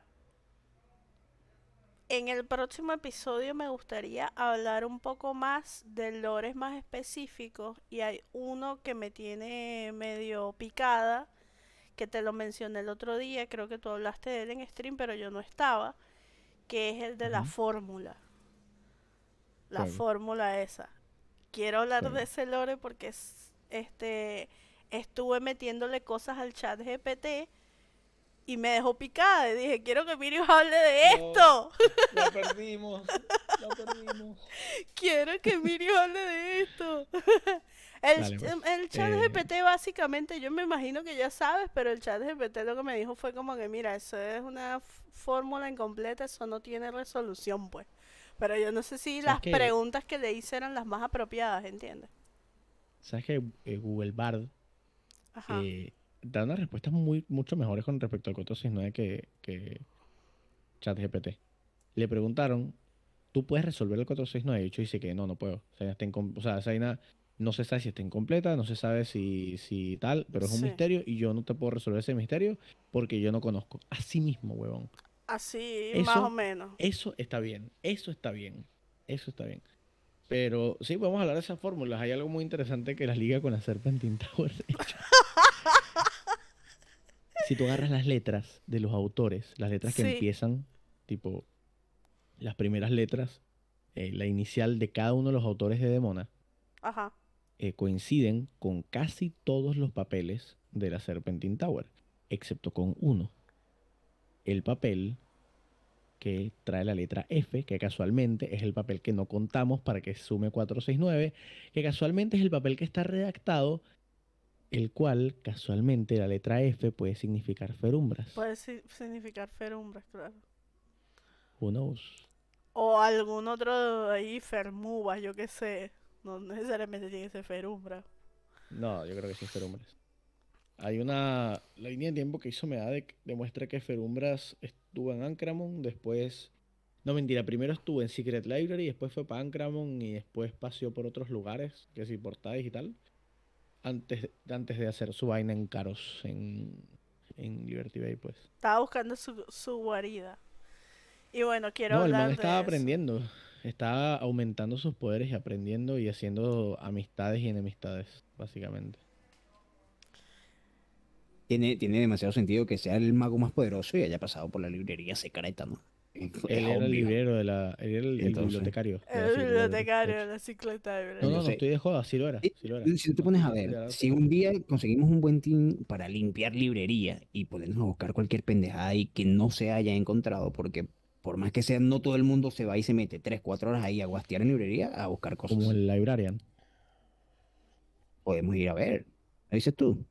en el próximo episodio me gustaría hablar un poco más de lores más específicos y hay uno que me tiene medio picada, que te lo mencioné el otro día, creo que tú hablaste de él en stream, pero yo no estaba, que es el de la Ujú. fórmula, la Fuego, fórmula esa. Quiero hablar de fuego. ese lore porque es, este estuve metiéndole cosas al chat G P T y me dejó picada y dije, quiero que Miriam hable de No, esto. la perdimos, la perdimos. Quiero que Miriam hable de esto. El, Dale, pues. el chat Eh, G P T básicamente, yo me imagino que ya sabes, pero el chat G P T lo que me dijo fue como que, mira, eso es una f- fórmula incompleta, eso no tiene resolución, pues. Pero yo no sé si ¿sabes las qué? preguntas que le hice eran las más apropiadas, ¿entiendes? ¿Sabes que eh, Google Bard Ajá. eh, da unas respuestas muy, mucho mejores con respecto al cuatro seis nueve que, que ChatGPT? Le preguntaron, ¿tú puedes resolver el cuatro seis nueve? Y dicho dice que no, no puedo. O sea, está incom- o sea, esa vaina no se sabe si está incompleta, no se sabe si, si tal, pero es un Sí. misterio y yo no te puedo resolver ese misterio porque yo no conozco. Así mismo, huevón. Así, más o Eso, menos. eso está bien, eso está bien, eso está bien. Pero sí, podemos hablar de esas fórmulas. Hay algo muy interesante que las liga con la Serpentine Tower, de hecho. Si tú agarras las letras de los autores, las letras que Sí. empiezan, tipo, las primeras letras, eh, la inicial de cada uno de los autores de Demona, Ajá. eh, coinciden con casi todos los papeles de la Serpentine Tower, excepto con uno. El papel que trae la letra F, que casualmente es el papel que no contamos para que sume cuatro seis nueve, que casualmente es el papel que está redactado, el cual casualmente la letra F puede significar ferumbras. Puede si- significar ferumbres, claro. Who knows? O algún otro ahí, fermubas, yo qué sé. No necesariamente tiene que ser ferumbra. No, yo creo que sí es ferumbras. Hay una la línea de tiempo que hizo Meadec demuestra que ferumbras estuvo en Ancramon, después... No, mentira, primero estuvo en Secret Library, después fue para Ancramon y después paseó por otros lugares, que sí, portales y tal. antes, antes de hacer su vaina en Caros, en, en Liberty Bay, pues. Estaba buscando su, su guarida. Y bueno, quiero No, el man hablar estaba de eso. aprendiendo, estaba aumentando sus poderes y aprendiendo y haciendo amistades y enemistades, básicamente. Tiene, tiene demasiado sentido que sea el mago más poderoso y haya pasado por la librería secreta, ¿no? Es, es Él era el obvio. librero de la, él era el, el Entonces, bibliotecario de la El Secret Library, de bibliotecario de hecho. la cicleta No, no, no entonces estoy de joda, sí lo era, si, sí lo era. si tú te No pones estoy, a no estoy ver, ahora si seguro. un día conseguimos un buen team para limpiar librería y ponernos a buscar cualquier pendejada y que no se haya encontrado, porque por más que sea, no todo el mundo se va y se mete tres, cuatro horas ahí a guastear en librería a buscar Como cosas. el Librarian. Podemos ir a ver. ¿Lo dices tú?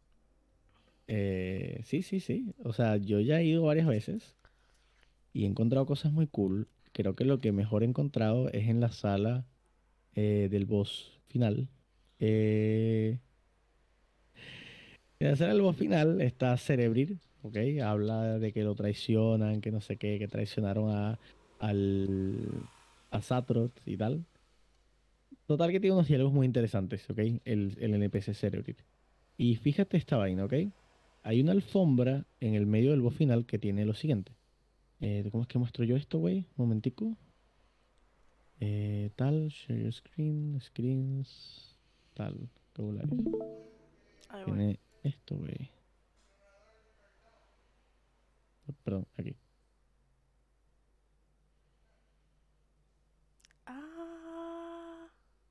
Eh, sí, sí, sí. O sea, yo ya he ido varias veces y he encontrado cosas muy cool. Creo que lo que mejor he encontrado es en la sala eh, del boss final. Eh, en la sala del boss final está Cerebril, ¿ok? Habla de que lo traicionan, que no sé qué, que traicionaron a, al, a Satroth y tal. Total que tiene unos diálogos muy interesantes, ¿ok? El, el N P C Cerebril. Y fíjate esta vaina, ¿ok? Hay una alfombra en el medio del boss final que tiene lo siguiente. Eh, ¿cómo es que muestro yo esto, güey? Un momentico. Eh, tal, share your screen, screens, tal, vocabulario. Ahí voy. Tiene esto, güey. Oh, perdón, aquí. Ah.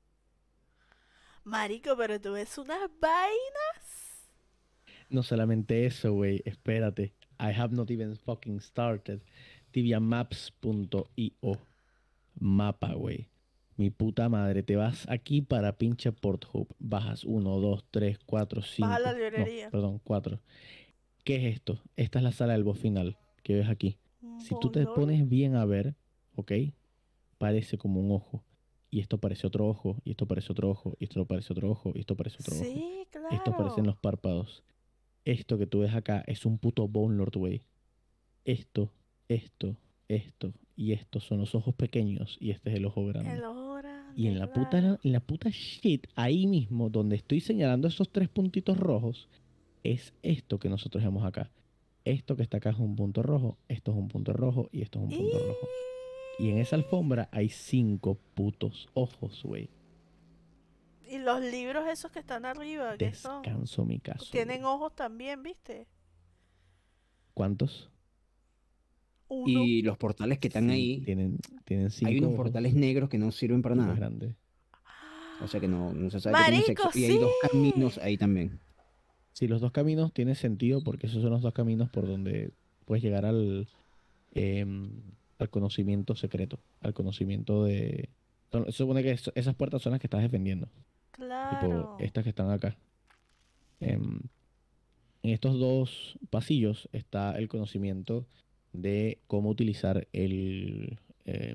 Marico, pero tú ves unas vainas. No solamente eso, güey. Espérate. I have not even fucking started. tibiamaps punto io. Mapa, güey. Mi puta madre. Te vas aquí para pinche Porthub. Bajas uno, dos, tres, cuatro, Vas a la cinco. No, librería. perdón, cuatro. ¿Qué es esto? Esta es la sala del boss final que ves aquí. Si tú te Bolón. pones bien a ver, ¿ok? Parece como un ojo. Y esto parece otro ojo. Y esto parece otro ojo. Y esto parece otro ojo. Y esto parece otro ojo. Sí, Esto parecen los claro. párpados. Esto que tú ves acá es un puto Bone Lord, güey. Esto, esto, esto y estos son los ojos pequeños y este es el ojo grande. El ojo Y en grande, la puta, claro. en la puta shit, ahí mismo, donde estoy señalando esos tres puntitos rojos, es esto que nosotros vemos acá. Esto que está acá es un punto rojo, esto es un punto rojo y esto es un punto rojo. Y en esa alfombra hay cinco putos ojos, güey. Y los libros esos que están arriba, ¿qué son? Descanso mi caso, Tienen güey. ojos también, ¿viste? ¿Cuántos? Uno. Y los portales que están Sí, ahí, tienen, tienen hay cinco unos ojos portales negros que no sirven para y uno es nada. grande. O sea que no, no se sabe que tienen sexo. Marico, Y hay dos caminos sí. ahí también. Sí, los dos caminos tienen sentido porque esos son los dos caminos por donde puedes llegar al, em, al conocimiento secreto, al conocimiento de... son- Se supone que es- esas puertas son las que estás defendiendo, tipo Claro. estas que están acá. Em, en estos dos pasillos está el conocimiento de cómo utilizar el, em,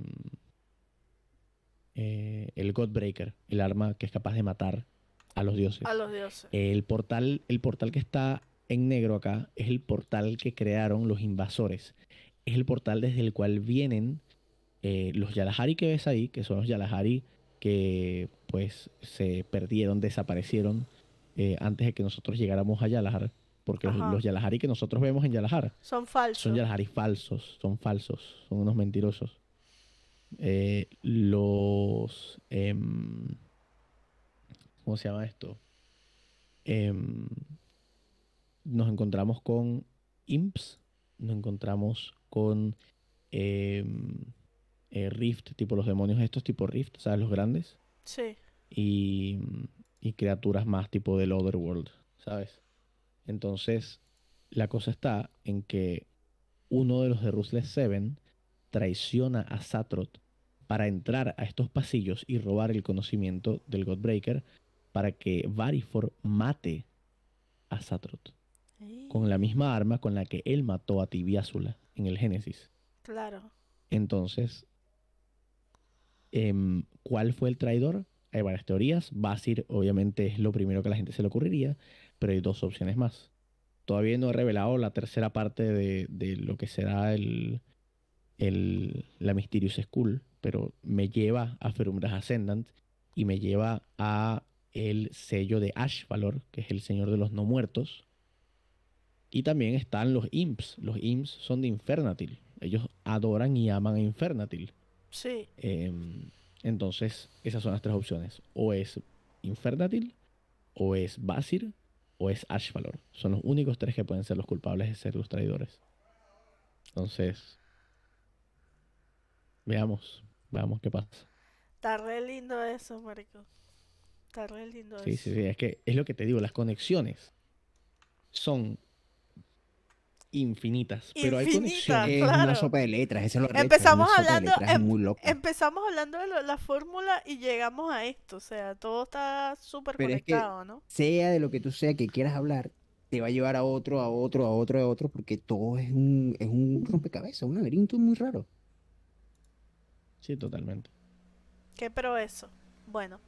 eh, el Godbreaker, el arma que es capaz de matar a los A dioses. los dioses. El portal, el portal que está en negro acá es el portal que crearon los invasores. Es el portal desde el cual vienen eh, los Yalahari que ves ahí, que son los Yalahari que pues se perdieron, desaparecieron eh, antes de que nosotros llegáramos a Yalahar. Porque los, Ajá. los Yalahari que nosotros vemos en Yalahar Son son falsos. Yalahari falsos, son falsos, son unos mentirosos. Eh, los... em, ¿cómo se llama esto? Em, nos encontramos con imps, nos encontramos con em, eh, Rift, tipo los demonios estos, tipo Rift, ¿sabes? Los grandes. Sí. Y, y criaturas más tipo del Otherworld, ¿sabes? Entonces, la cosa está en que uno de los de Ruthless Seven traiciona a Satroth para entrar a estos pasillos y robar el conocimiento del Godbreaker para que Varifor mate a Satroth con la misma arma con la que él mató a Tibiásula en el Génesis. Claro. Entonces, em, ¿cuál fue el traidor? Hay varias teorías. Basir, obviamente, es lo primero que a la gente se le ocurriría, pero hay dos opciones más. Todavía no he revelado la tercera parte de, de lo que será el, el, la Mysterious School, pero me lleva a Ferumbras Ascendant y me lleva a el sello de Ashvalor, que es el señor de los no muertos. Y también están los imps. Los imps son de Infernatil. Ellos adoran y aman a Infernatil. Sí. Em, entonces, esas son las tres opciones. O es Infernatil, o es Basir, o es Ashvalor. Son los únicos tres que pueden ser los culpables de ser los traidores. Entonces, veamos, veamos qué pasa. Está re lindo eso, marico. Está re lindo Sí, sí, eso. sí. Es que es lo que te digo, las conexiones son infinitas, pero hay Infinita, conexiones. Es una claro. sopa de letras, eso es lo recho, es una Empezamos sopa de hablando, letras em- muy loca. empezamos hablando de lo- la fórmula y llegamos a esto. O sea, todo está súper Pero es que conectado, ¿no? sea de lo que tú sea que quieras hablar, te va a llevar a otro, a otro, a otro, a otro, porque todo es un, es un rompecabezas, un laberinto muy raro. Sí, totalmente. ¿Qué pero eso? Bueno,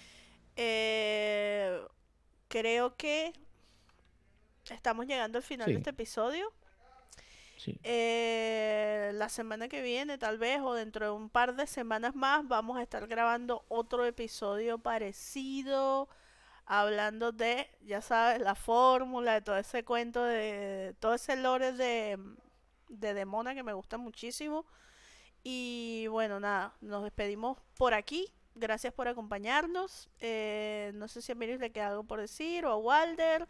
eh, creo que estamos llegando al final de Sí, este episodio. sí. Eh, la semana que viene, tal vez, o dentro de un par de semanas más, vamos a estar grabando otro episodio parecido hablando de, ya sabes, la fórmula, de todo ese cuento, de todo ese lore de, de Demona que me gusta muchísimo. Y bueno, nada, nos despedimos por aquí. Gracias por acompañarnos. Eh, no sé si a Mirius le queda algo por decir o a Walder.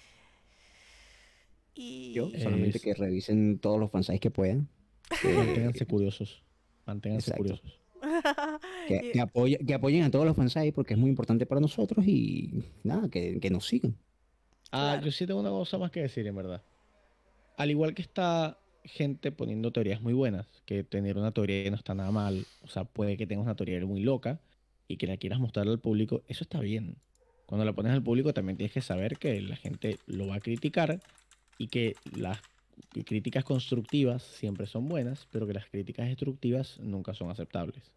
Yo, Y solamente Es- que revisen todos los fansites que puedan. Manténganse Que, curiosos. Manténganse exacto. curiosos. Que, y- que, apoye- que apoyen a todos los fansites porque es muy importante para nosotros y nada, que, que nos sigan. Ah, claro, yo sí tengo una cosa más que decir, en verdad. Al igual que está gente poniendo teorías muy buenas, que tener una teoría no está nada mal, o sea, puede que tengas una teoría muy loca y que la quieras mostrar al público, eso está bien. Cuando la pones al público también tienes que saber que la gente lo va a criticar y que las críticas constructivas siempre son buenas, pero que las críticas destructivas nunca son aceptables.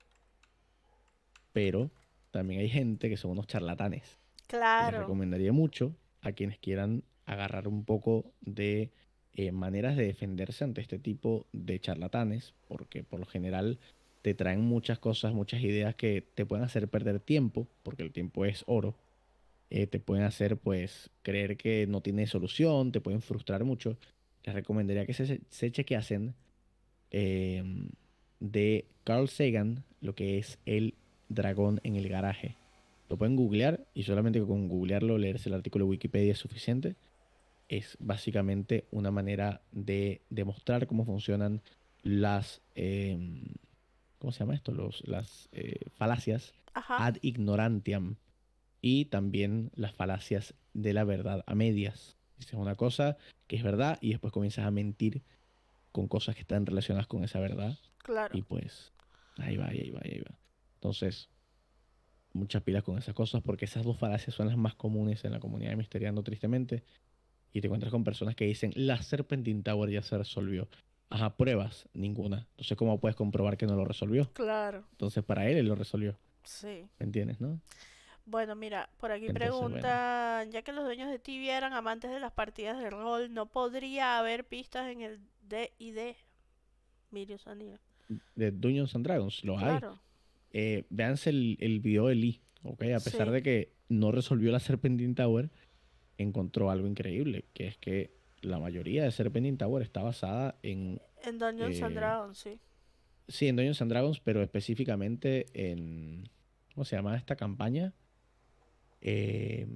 Pero también hay gente que son unos charlatanes. Les claro, recomendaría mucho a quienes quieran agarrar un poco de eh, maneras de defenderse ante este tipo de charlatanes, porque por lo general te traen muchas cosas, muchas ideas que te pueden hacer perder tiempo, porque el tiempo es oro. Eh, te pueden hacer pues creer que no tiene solución, te pueden frustrar mucho. Les recomendaría que se, se chequeasen eh, de Carl Sagan, lo que es el dragón en el garaje. Lo pueden googlear y solamente con googlearlo, leerse el artículo de Wikipedia es suficiente. Es básicamente una manera de demostrar cómo funcionan las, eh, ¿cómo se llama esto? Los, las eh, falacias ajá, ad ignorantiam y también las falacias de la verdad a medias. Dices una cosa que es verdad y después comienzas a mentir con cosas que están relacionadas con esa verdad claro, y pues ahí va, ahí va, ahí va. Entonces, muchas pilas con esas cosas porque esas dos falacias son las más comunes en la comunidad de Misteriando, tristemente. Y te encuentras con personas que dicen, la Serpentine Tower ya se resolvió. Ajá, pruebas, ninguna. Entonces, ¿cómo puedes comprobar que no lo resolvió? claro, Entonces, para él, él lo resolvió. sí. ¿Me entiendes, no? Bueno, mira, por aquí Entonces, bueno. preguntan, ya que los dueños de Tibia eran amantes de las partidas de rol, ¿no podría haber pistas en el D y D? Mirius Anil. De Dungeons and Dragons, lo hay. Claro, Eh, véanse el, el video de Lee, ¿ok? A pesar sí, de que no resolvió la Serpentine Tower, encontró algo increíble, que es que la mayoría de Serpentine Tower está basada en, en Dungeons and eh, Dragons, sí. sí, en Dungeons and Dragons, pero específicamente en, ¿cómo se llama esta campaña? Eh,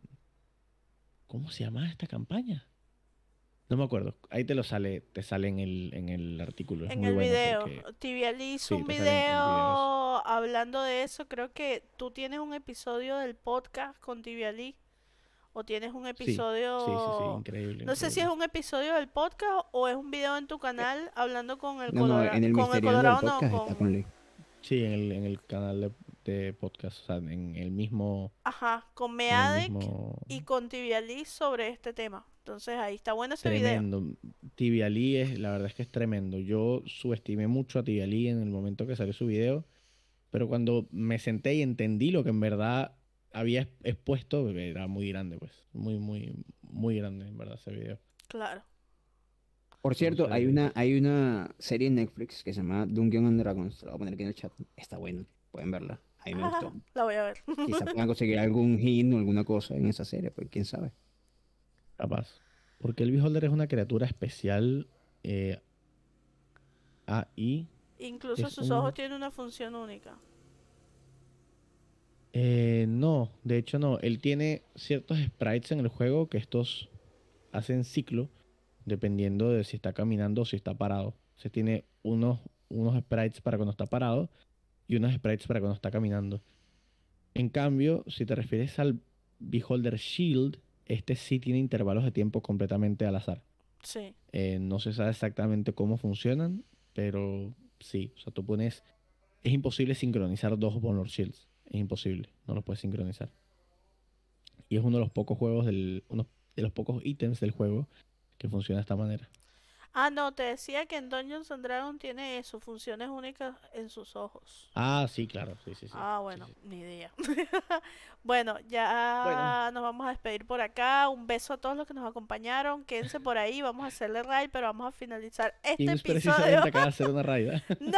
¿cómo se llama esta campaña? No me acuerdo. Ahí te lo sale, te sale en el, en el artículo. Es En muy el bueno video, porque Tibiali hizo sí, un te sale en el video eso. video hablando de eso. Creo que tú tienes un episodio del podcast con Tibiali. O tienes un Sí, sí, sí, sí, episodio. increíble, No sé si es increíble. un episodio del podcast o es un video en tu Eh, canal hablando con el No, no, Colorado. en el Con el Misteriando del Colorado, no, podcast está con con. Lee. Sí, en el, en el canal de, de podcast, o sea, en el mismo, Ajá, con en el Meadec mismo y con Tibiali sobre este tema. Entonces ahí está bueno ese video. tremendo. Tibialí es, la verdad es que es tremendo. Yo subestimé mucho a Tibialí en el momento que salió su video, pero cuando me senté y entendí lo que en verdad había ex- expuesto, era muy grande, pues. Muy, muy, muy grande, en verdad, ese video. Claro. Por cierto, hay Entonces, una, hay una serie en Netflix que se llama Dungeons and Dragons. Se la voy a poner aquí en el chat. Está buena. Pueden verla. A mí me gustó. La voy a ver. Quizás puedan conseguir algún hint o alguna cosa en esa serie, pues quién sabe. capaz. Porque el Beholder es una criatura especial. Eh, ahí Incluso es sus ojos un... tienen una función única. Eh, no, de hecho no. Él tiene ciertos sprites en el juego que estos hacen ciclo dependiendo de si está caminando o si está parado. Se tiene unos, unos sprites para cuando está parado y unos sprites para cuando está caminando. En cambio, si te refieres al Beholder Shield, este sí tiene intervalos de tiempo completamente al azar. Sí. Eh, no se sabe exactamente cómo funcionan, pero sí. O sea, tú pones... Es imposible sincronizar dos Bonlord Shields. Es imposible. No los puedes sincronizar. Y es uno de los pocos juegos del... Uno de los pocos ítems del juego que funciona de esta manera. Ah, no, te decía que en Dungeons and Dragons tiene sus funciones únicas en sus ojos. Ah, sí, claro. Sí, sí, sí. Ah, Sí, bueno, sí. ni idea. Bueno, Bueno, ya nos vamos a despedir por acá. Un beso a todos los que nos acompañaron. Quédense por ahí, vamos a hacerle raid, pero vamos a finalizar este Teams episodio. precisamente acaba de hacer una raida. ¡No!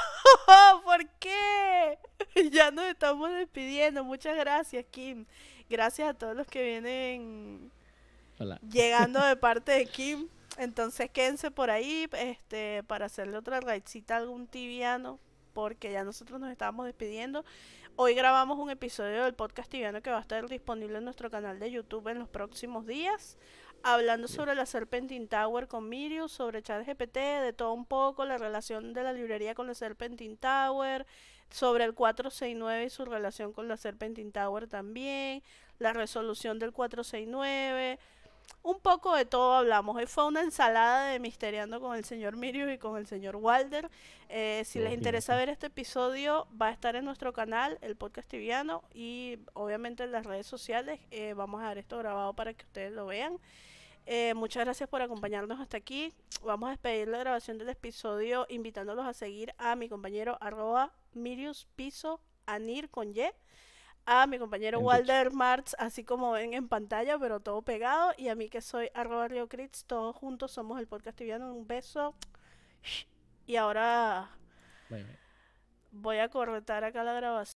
¿Por qué? Ya nos estamos despidiendo. Muchas gracias, Kim. Gracias a todos los que vienen Hola. llegando de parte de Kim. Entonces quédense por ahí este, para hacerle otra raidcita a algún tibiano, porque ya nosotros nos estábamos despidiendo. Hoy grabamos un episodio del podcast tibiano que va a estar disponible en nuestro canal de YouTube en los próximos días, hablando sobre la Serpentine Tower con Mirius, sobre ChatGPT, de todo un poco, la relación de la librería con la Serpentine Tower, sobre el cuatrocientos sesenta y nueve y su relación con la Serpentine Tower también, la resolución del cuatrocientos sesenta y nueve. Un poco de todo hablamos. Hoy fue una ensalada de misteriando con el señor Mirius y con el señor Walder. Eh, si Todo les interesa fino. ver este episodio, va a estar en nuestro canal, el podcast tibiano, y obviamente en las redes sociales. Eh, vamos a dejar esto grabado para que ustedes lo vean. Eh, muchas gracias por acompañarnos hasta aquí. Vamos a despedir la grabación del episodio invitándolos a seguir a mi compañero arroba Mirius Piso Anir con Y, a mi compañero En Walder Martz, así como ven en pantalla, pero todo pegado, y a mí que soy arroba Rio Crits, todos juntos somos el podcast tibiano. Un beso. Y ahora Bye, bye. voy a cortar acá la grabación.